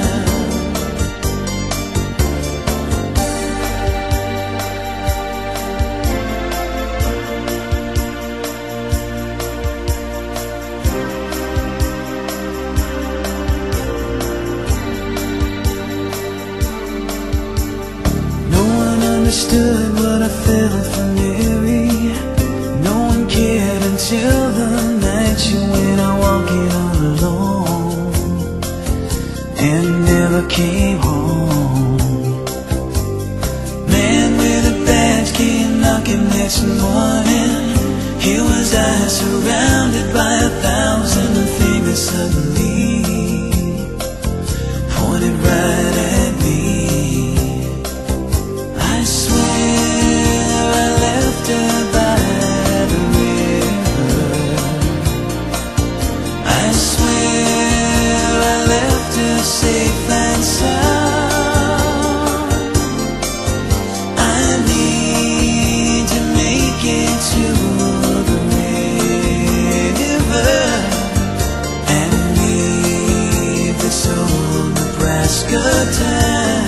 No one understood what I felt for Mary. No one cared until the night she went out walking all alone and never came home. Man with a badge came knocking next morning. Here was I surrounded by a thousand fingers suddenly pointed right at me. I swear I left her by the river. I swear I left her safe and sound. I need to make it to the river and leave this old Nebraska town.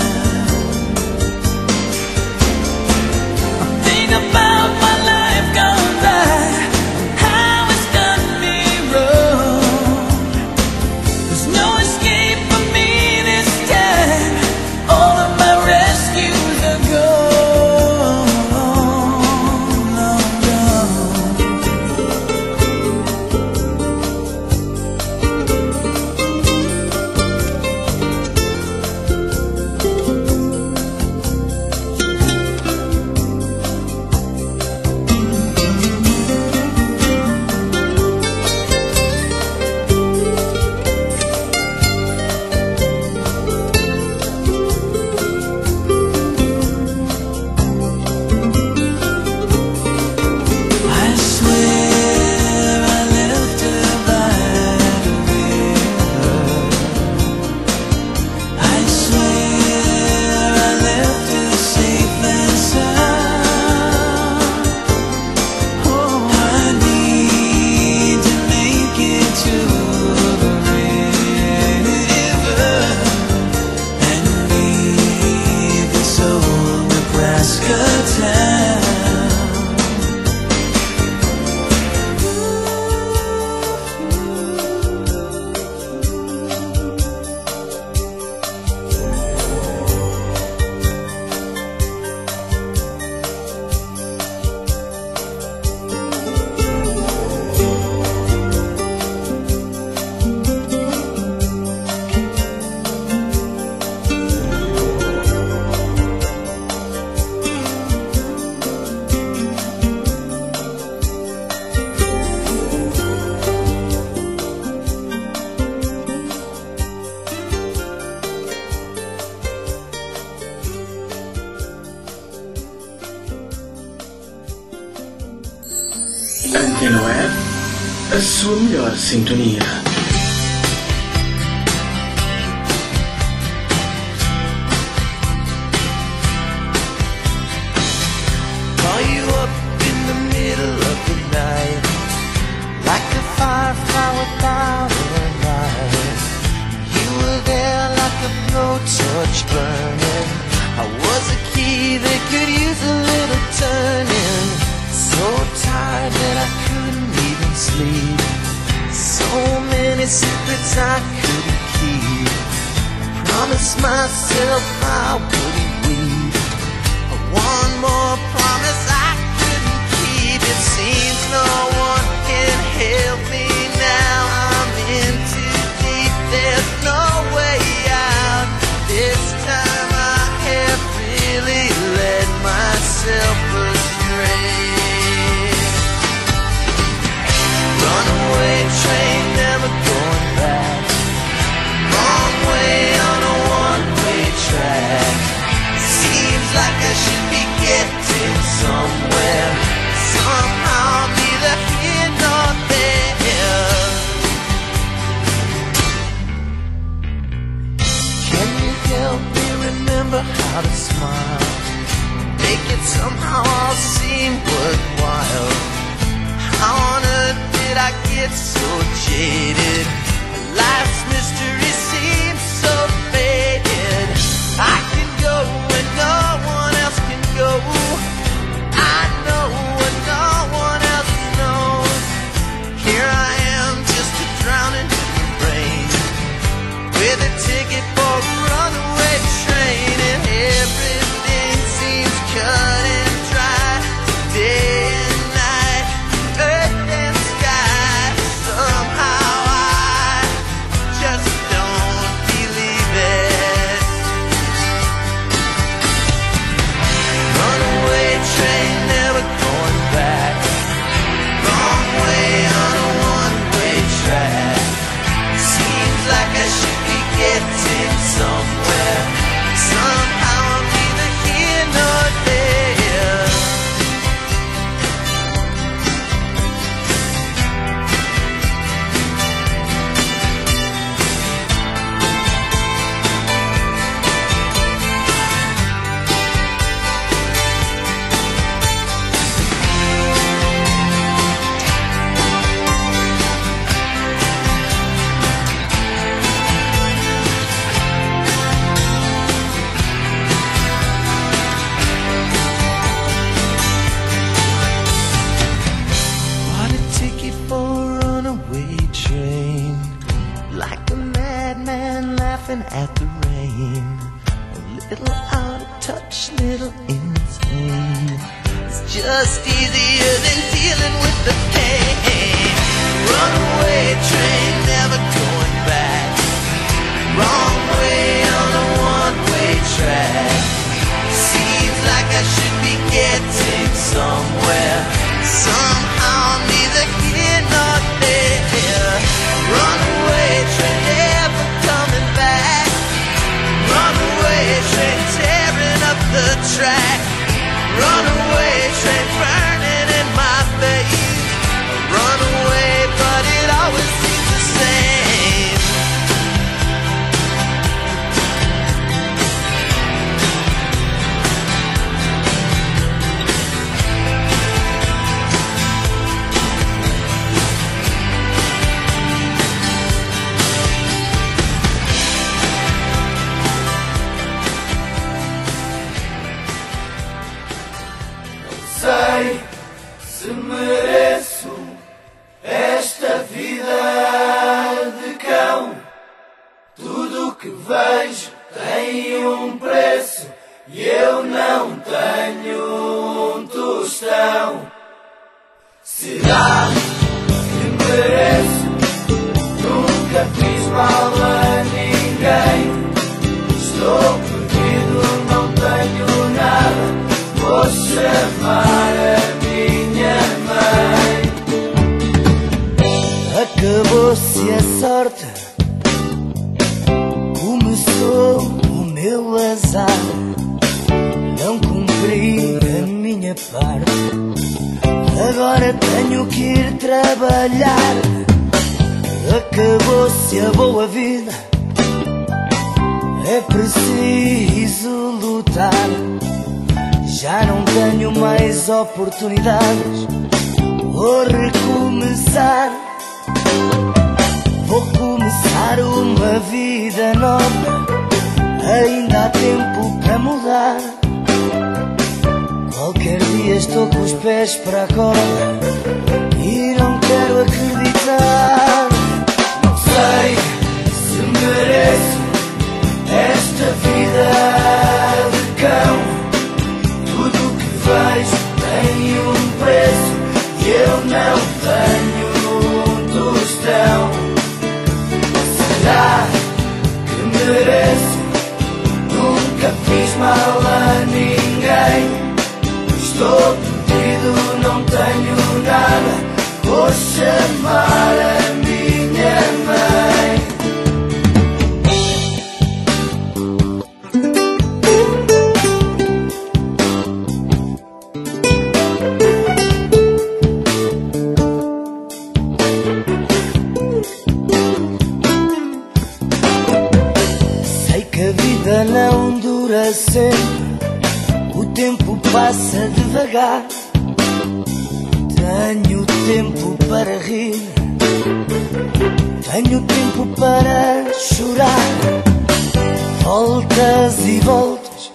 Think about my life gone by, how it's done me wrong. There's no escape for me this time. All of my rescues are gone, long gone. I swear I left her by the river. I swear I left her safe and sound. Oh, I need to make it to the river and leave this old Nebraska town. Antena Web, a sua melhor sintonia. Call you up in the middle of the night, like a firefly without a light. You were there like a blowtorch burning. I was a key that could use a little turning. So tired that I couldn't even sleep. So many secrets I couldn't keep. I promised myself I wouldn't weep. One more promise I couldn't keep. It seemed get so jaded. Life's mystery seems so faded. I can go when no one else can go. I know when no one else knows. Here I am, just a drowning brain, with a ticket for a runaway train, and everything seems cut and dry. Day and night, earth and sky. Somehow I just don't believe it. Runaway train, never going back. Wrong way on a one-way track. Seems like I should be getting somewhere. Somehow I'm neither here nor there. Bought a ticket for a runaway train, like a madman laughing at the rain. A little out of touch, little insane. It's just easier than dealing with the pain. Runaway train, never going back. Wrong way on a one-way track. Seems like I should be getting somewhere. Somehow I'm neither here nor there. Runaway train, never coming back. Runaway train, tearing up the track. Runaway train, burning in my face. Runaway, but it always seems the same. Sei se mereço esta vida de cão. Tudo que vejo tem um preço e eu não tenho um tostão. Será que mereço? Nunca fiz mal a ninguém. Estou perdido, não tenho nada. Vou chamar a minha mãe. Acabou-se a sorte, começou o meu azar. Não cumpri a minha parte, agora tenho que ir trabalhar. Acabou-se a boa vida, é preciso lutar. Já não tenho mais oportunidades, vou recomeçar. Vou começar uma vida nova, ainda há tempo para mudar. Qualquer dia estou com os pés para a cova e não quero acreditar. Não sei se mereço esta vida de cão. Tudo que vejo tem um preço e eu não tenho um tostão. Será que mereço? Nunca fiz mal a ninguém. Estou perdido, não tenho nada. Vou chamar a minha mãe. Sei que a vida não dura sempre, o tempo passa devagar. Tenho tempo para rir, Tenho tempo para chorar, voltas e voltas,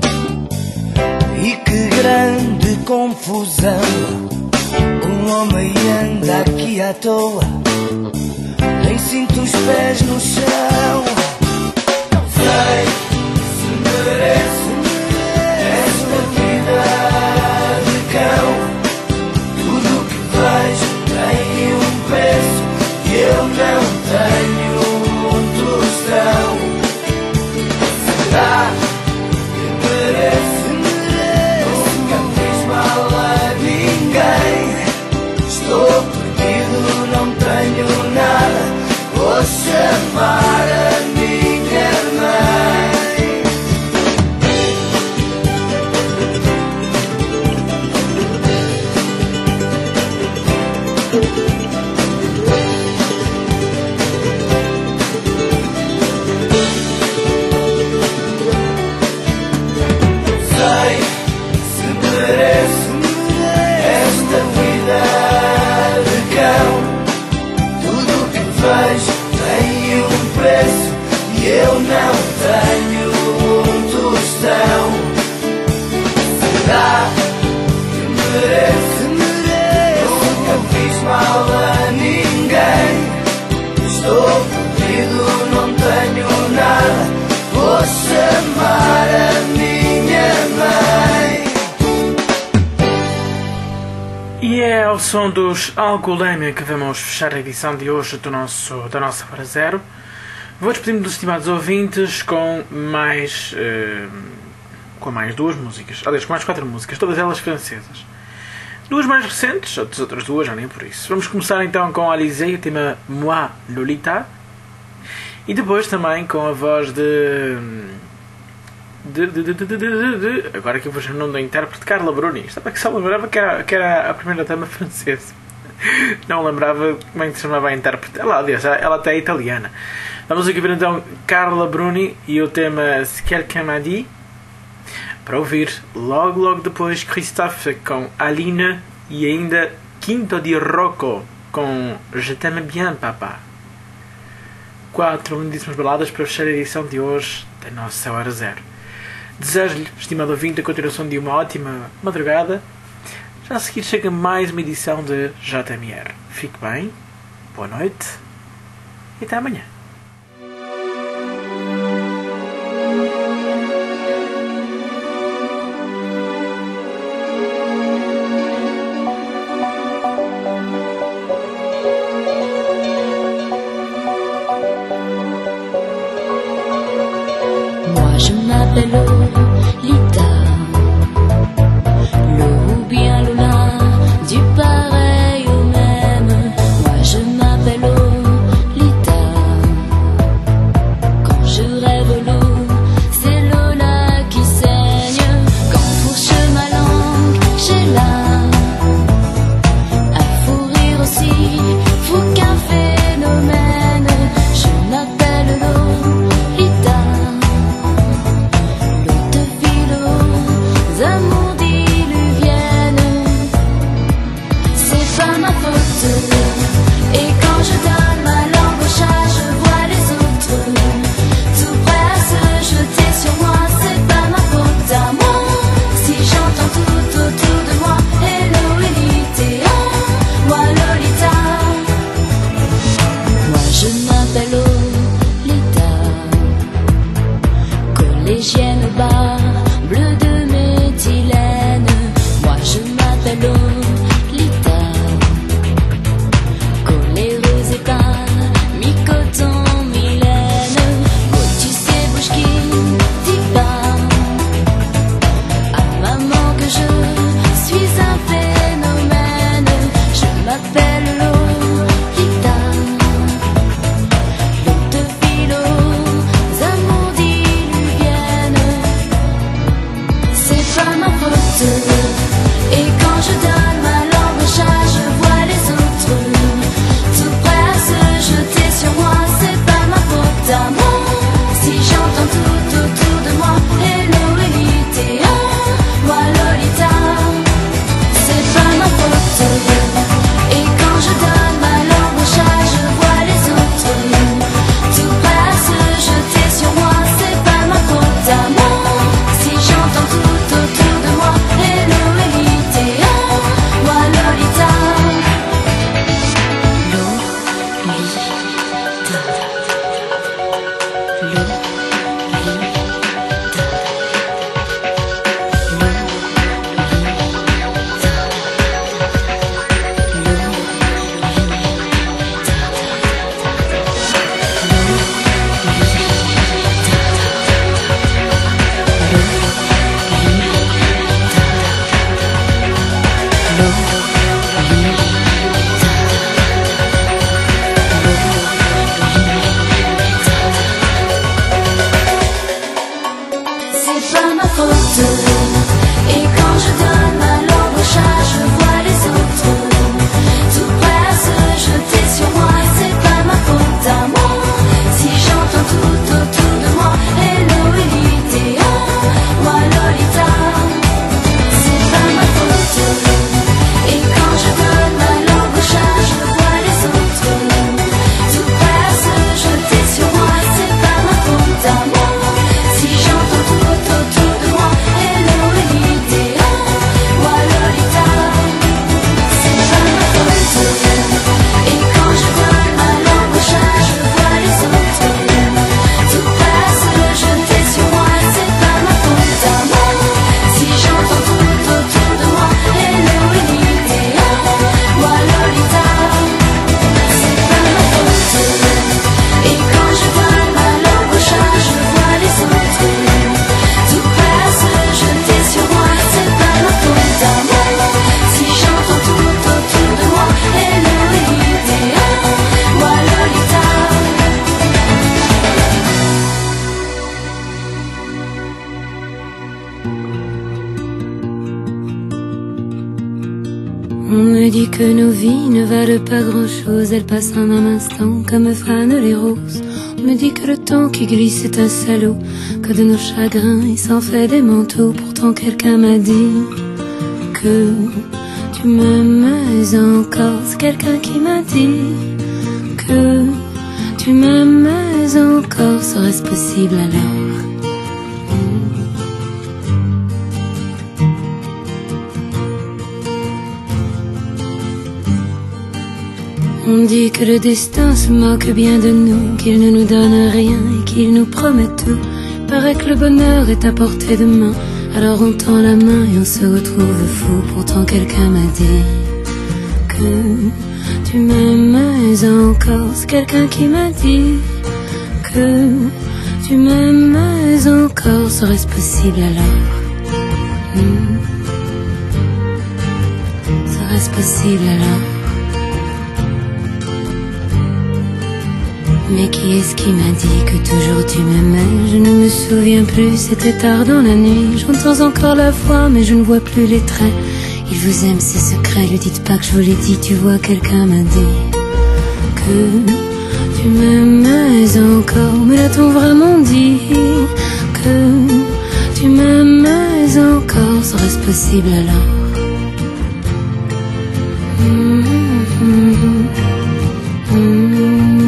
e que grande confusão. Um homem anda aqui à toa, nem sinto os pés no chão. Não sei se mereço esta vida de cão. Tudo que vejo tem um preço e eu não tenho um tostão. Será que mereço? Nunca fiz mal a ninguém. Estou perdido, não tenho nada. Vou chamar a minha mãe. Sei se mereço esta vida de cão. Tudo que vejo tem um preço e eu não tenho um tostão. Será que mereço? Nunca fiz mal a ninguém. Estou perdido, não tenho nada. Vou chamar a minha mãe. E é ao som dos Alcoolemia que vamos fechar a edição de hoje do nosso, da nossa Hora Zero. Vou despedir-me dos estimados ouvintes com mais, uh, com mais duas músicas. Aliás, com mais quatro músicas, todas elas francesas. Duas mais recentes, as outras duas já nem por isso. Vamos começar então com Alizé, o tema Moi, Lolita. E depois também com a voz de... De, de, de, de, de, de, de, agora que eu vou chamar o nome da intérprete, Carla Bruni. Estava que só lembrava que era, que era a primeira dama francesa. Não lembrava como é que se chamava a intérprete. Ela, aliás, ela até é italiana. Vamos aqui ver então Carla Bruni e o tema Se Quelqu'un m'a dit, para ouvir logo logo depois Christophe com Aline e ainda Quinto di Rocco com Je t'aime bien, papa. Quatro lindíssimas baladas para fechar a edição de hoje da nossa Hora Zero. Desejo-lhe, estimado ouvinte, a continuação de uma ótima madrugada. Já a seguir chega mais uma edição de J M R. Fique bem, boa noite e até amanhã. Moi je m'appelle Lolita, Lo ou bien Lola, du pareil au même. Moi je m'appelle Lolita, quand je rêve l'eau, c'est Lola qui saigne. Quand fourche ma langue, j'ai là un fou rire aussi, fou qu'un phénomène. Je m'appelle Lolita, amours diluviennes, c'est pas ma faute. Et quand je donne ma langue au chat, je vois les autres tout prêts à se jeter sur moi. C'est pas ma faute à moi si j'entends tout autour de moi Hello Elite, moi Lolita. Moi je m'appelle Lolita, collégienne au bar, bleu de méthylène. Moi je m'appelle Lolita, que nos vies ne valent pas grand-chose, elles passent en un instant comme fanent les roses. On me dit que le temps qui glisse est un salaud, que de nos chagrins il s'en fait des manteaux. Pourtant quelqu'un m'a dit que tu m'aimes encore. C'est quelqu'un qui m'a dit que tu m'aimes encore. Serait-ce possible alors? On dit que le destin se moque bien de nous, qu'il ne nous donne rien et qu'il nous promet tout. Il paraît que le bonheur est à portée de main, alors on tend la main et on se retrouve fou. Pourtant quelqu'un m'a dit que tu m'aimes encore. C'est quelqu'un qui m'a dit que tu m'aimes encore. Serait-ce possible alors? hmm. Serait-ce possible alors? Mais qui est-ce qui m'a dit que toujours tu m'aimais? Je ne me souviens plus, c'était tard dans la nuit. J'entends encore la voix, mais je ne vois plus les traits. Il vous aime, c'est secret, ne dites pas que je vous l'ai dit. Tu vois, quelqu'un m'a dit que tu m'aimais encore. Mais l'a-t-on vraiment dit que tu m'aimais encore? Serait-ce possible alors? Mmh, mmh, mmh, mmh.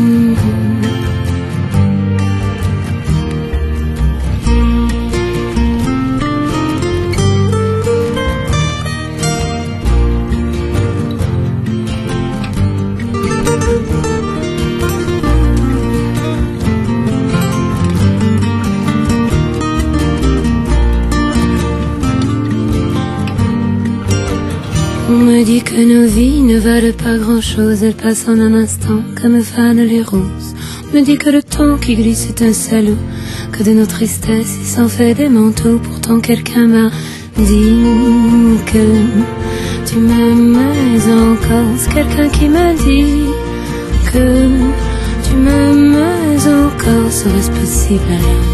On me dit que nos vies ne valent pas grand-chose, elles passent en un instant comme fanent les roses. On me dit que le temps qui glisse est un salaud, que de nos tristesses il s'en fait des manteaux. Pourtant quelqu'un m'a dit que tu m'aimais encore. C'est quelqu'un qui m'a dit que tu m'aimais encore. Serait-ce possible alors?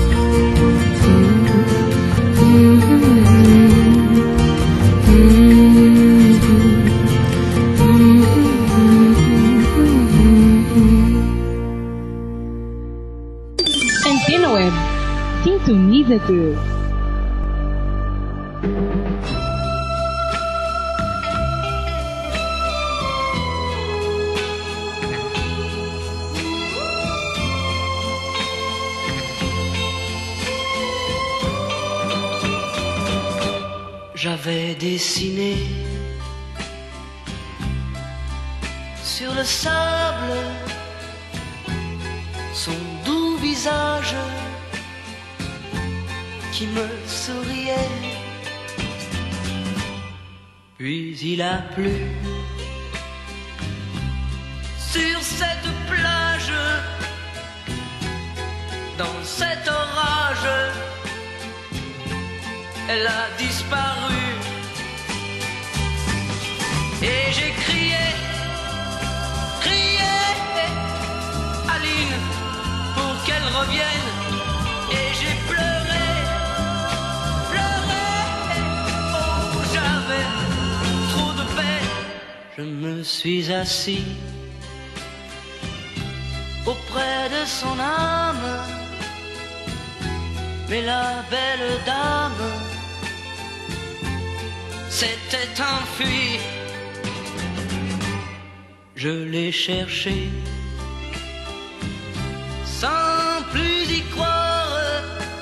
Mmh, mmh, mmh. Antena Web. Sintoniza-te. J'avais dessiné sur le sable son doux visage qui me souriait. Puis il a plu sur cette plage, dans cet orage, elle a disparu. Et j'ai crié, crié, Aline, pour qu'elle revienne. Et j'ai pleuré, pleuré, oh j'avais trop de peine. Je me suis assis auprès de son âme, mais la belle dame s'était enfuie. Je l'ai cherchée sans plus y croire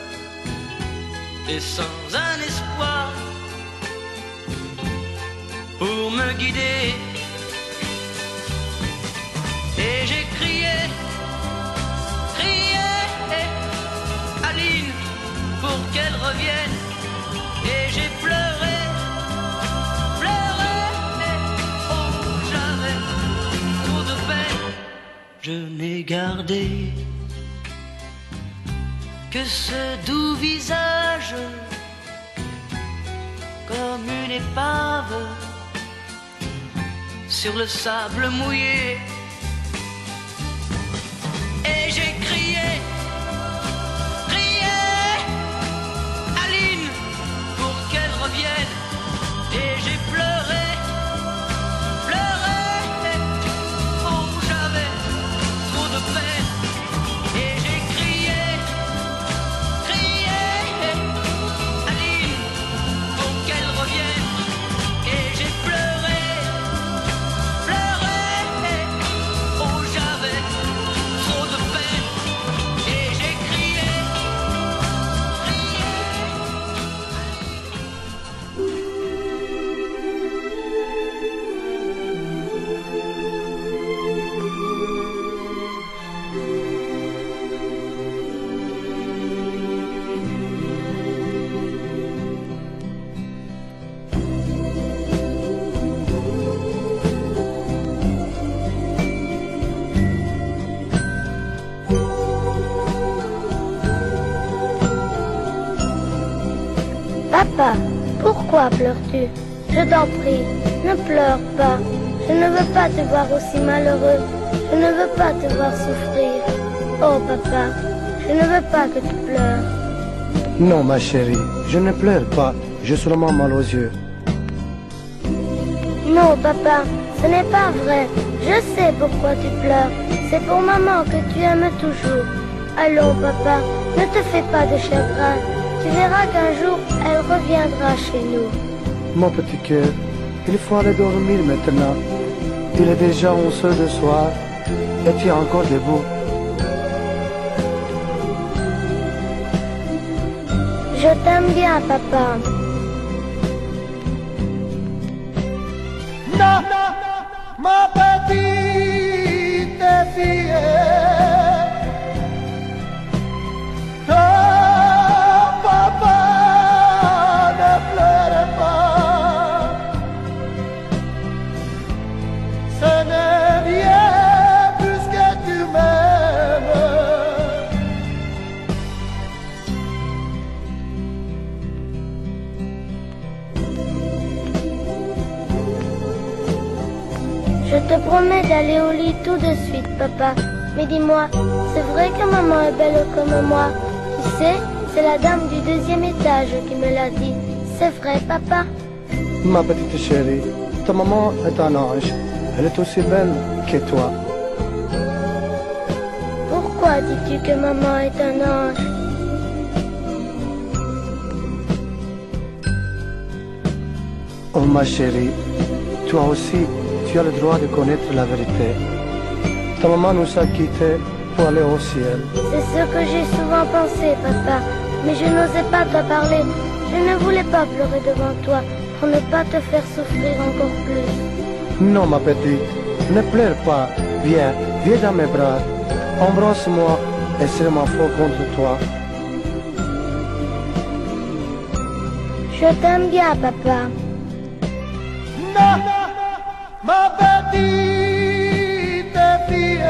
et sans un espoir pour me guider. Et j'ai crié, crié, Aline, pour qu'elle revienne. Et j'ai pleuré, pleuré, oh j'avais trop de peine. Je n'ai gardé que ce doux visage comme une épave sur le sable mouillé. Et j'ai crié, crié, Aline, pour qu'elle revienne. Et j'ai pleuré, pleuré, Papa, pourquoi pleures-tu? Je t'en prie, ne pleure pas. Je ne veux pas te voir aussi malheureux. Je ne veux pas te voir souffrir. Oh papa, je ne veux pas que tu pleures. Non, ma chérie, je ne pleure pas. J'ai seulement mal aux yeux. Non, papa, ce n'est pas vrai. Je sais pourquoi tu pleures. C'est pour maman que tu aimes toujours. Allons, papa, ne te fais pas de chagrin. Tu verras qu'un jour, elle reviendra chez nous. Mon petit cœur, il faut aller dormir maintenant. Il est déjà onze heures de soir et tu es encore debout. Je t'aime bien, papa. Non, ma petite fille, ton papa ne pleure pas. Ce n'est rien puisque tu m'aimes. Je te promets d'aller au lit tout de suite, papa. Mais dis-moi, c'est vrai que maman est belle comme moi? Tu sais, c'est la dame du deuxième étage qui me l'a dit. C'est vrai, papa? Ma petite chérie, ta maman est un ange. Elle est aussi belle que toi. Pourquoi dis-tu que maman est un ange? Oh ma chérie, toi aussi, tu as le droit de connaître la vérité. Ta maman nous a quittés pour aller au ciel. C'est ce que j'ai souvent pensé, papa. Mais je n'osais pas te parler. Je ne voulais pas pleurer devant toi pour ne pas te faire souffrir encore plus. Non, ma petite, ne pleure pas. Viens, viens dans mes bras. Embrasse-moi et serre-moi fort contre toi. Je t'aime bien, papa. Non, ma petite fille,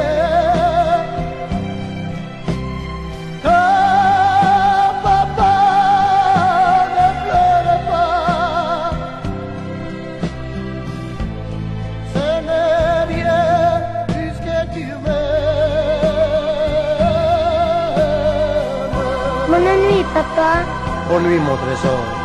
ton papa ne pleure pas. Ce n'est rien puisque tu m'aimes. Bonne nuit, papa. Bonne nuit, mon trésor.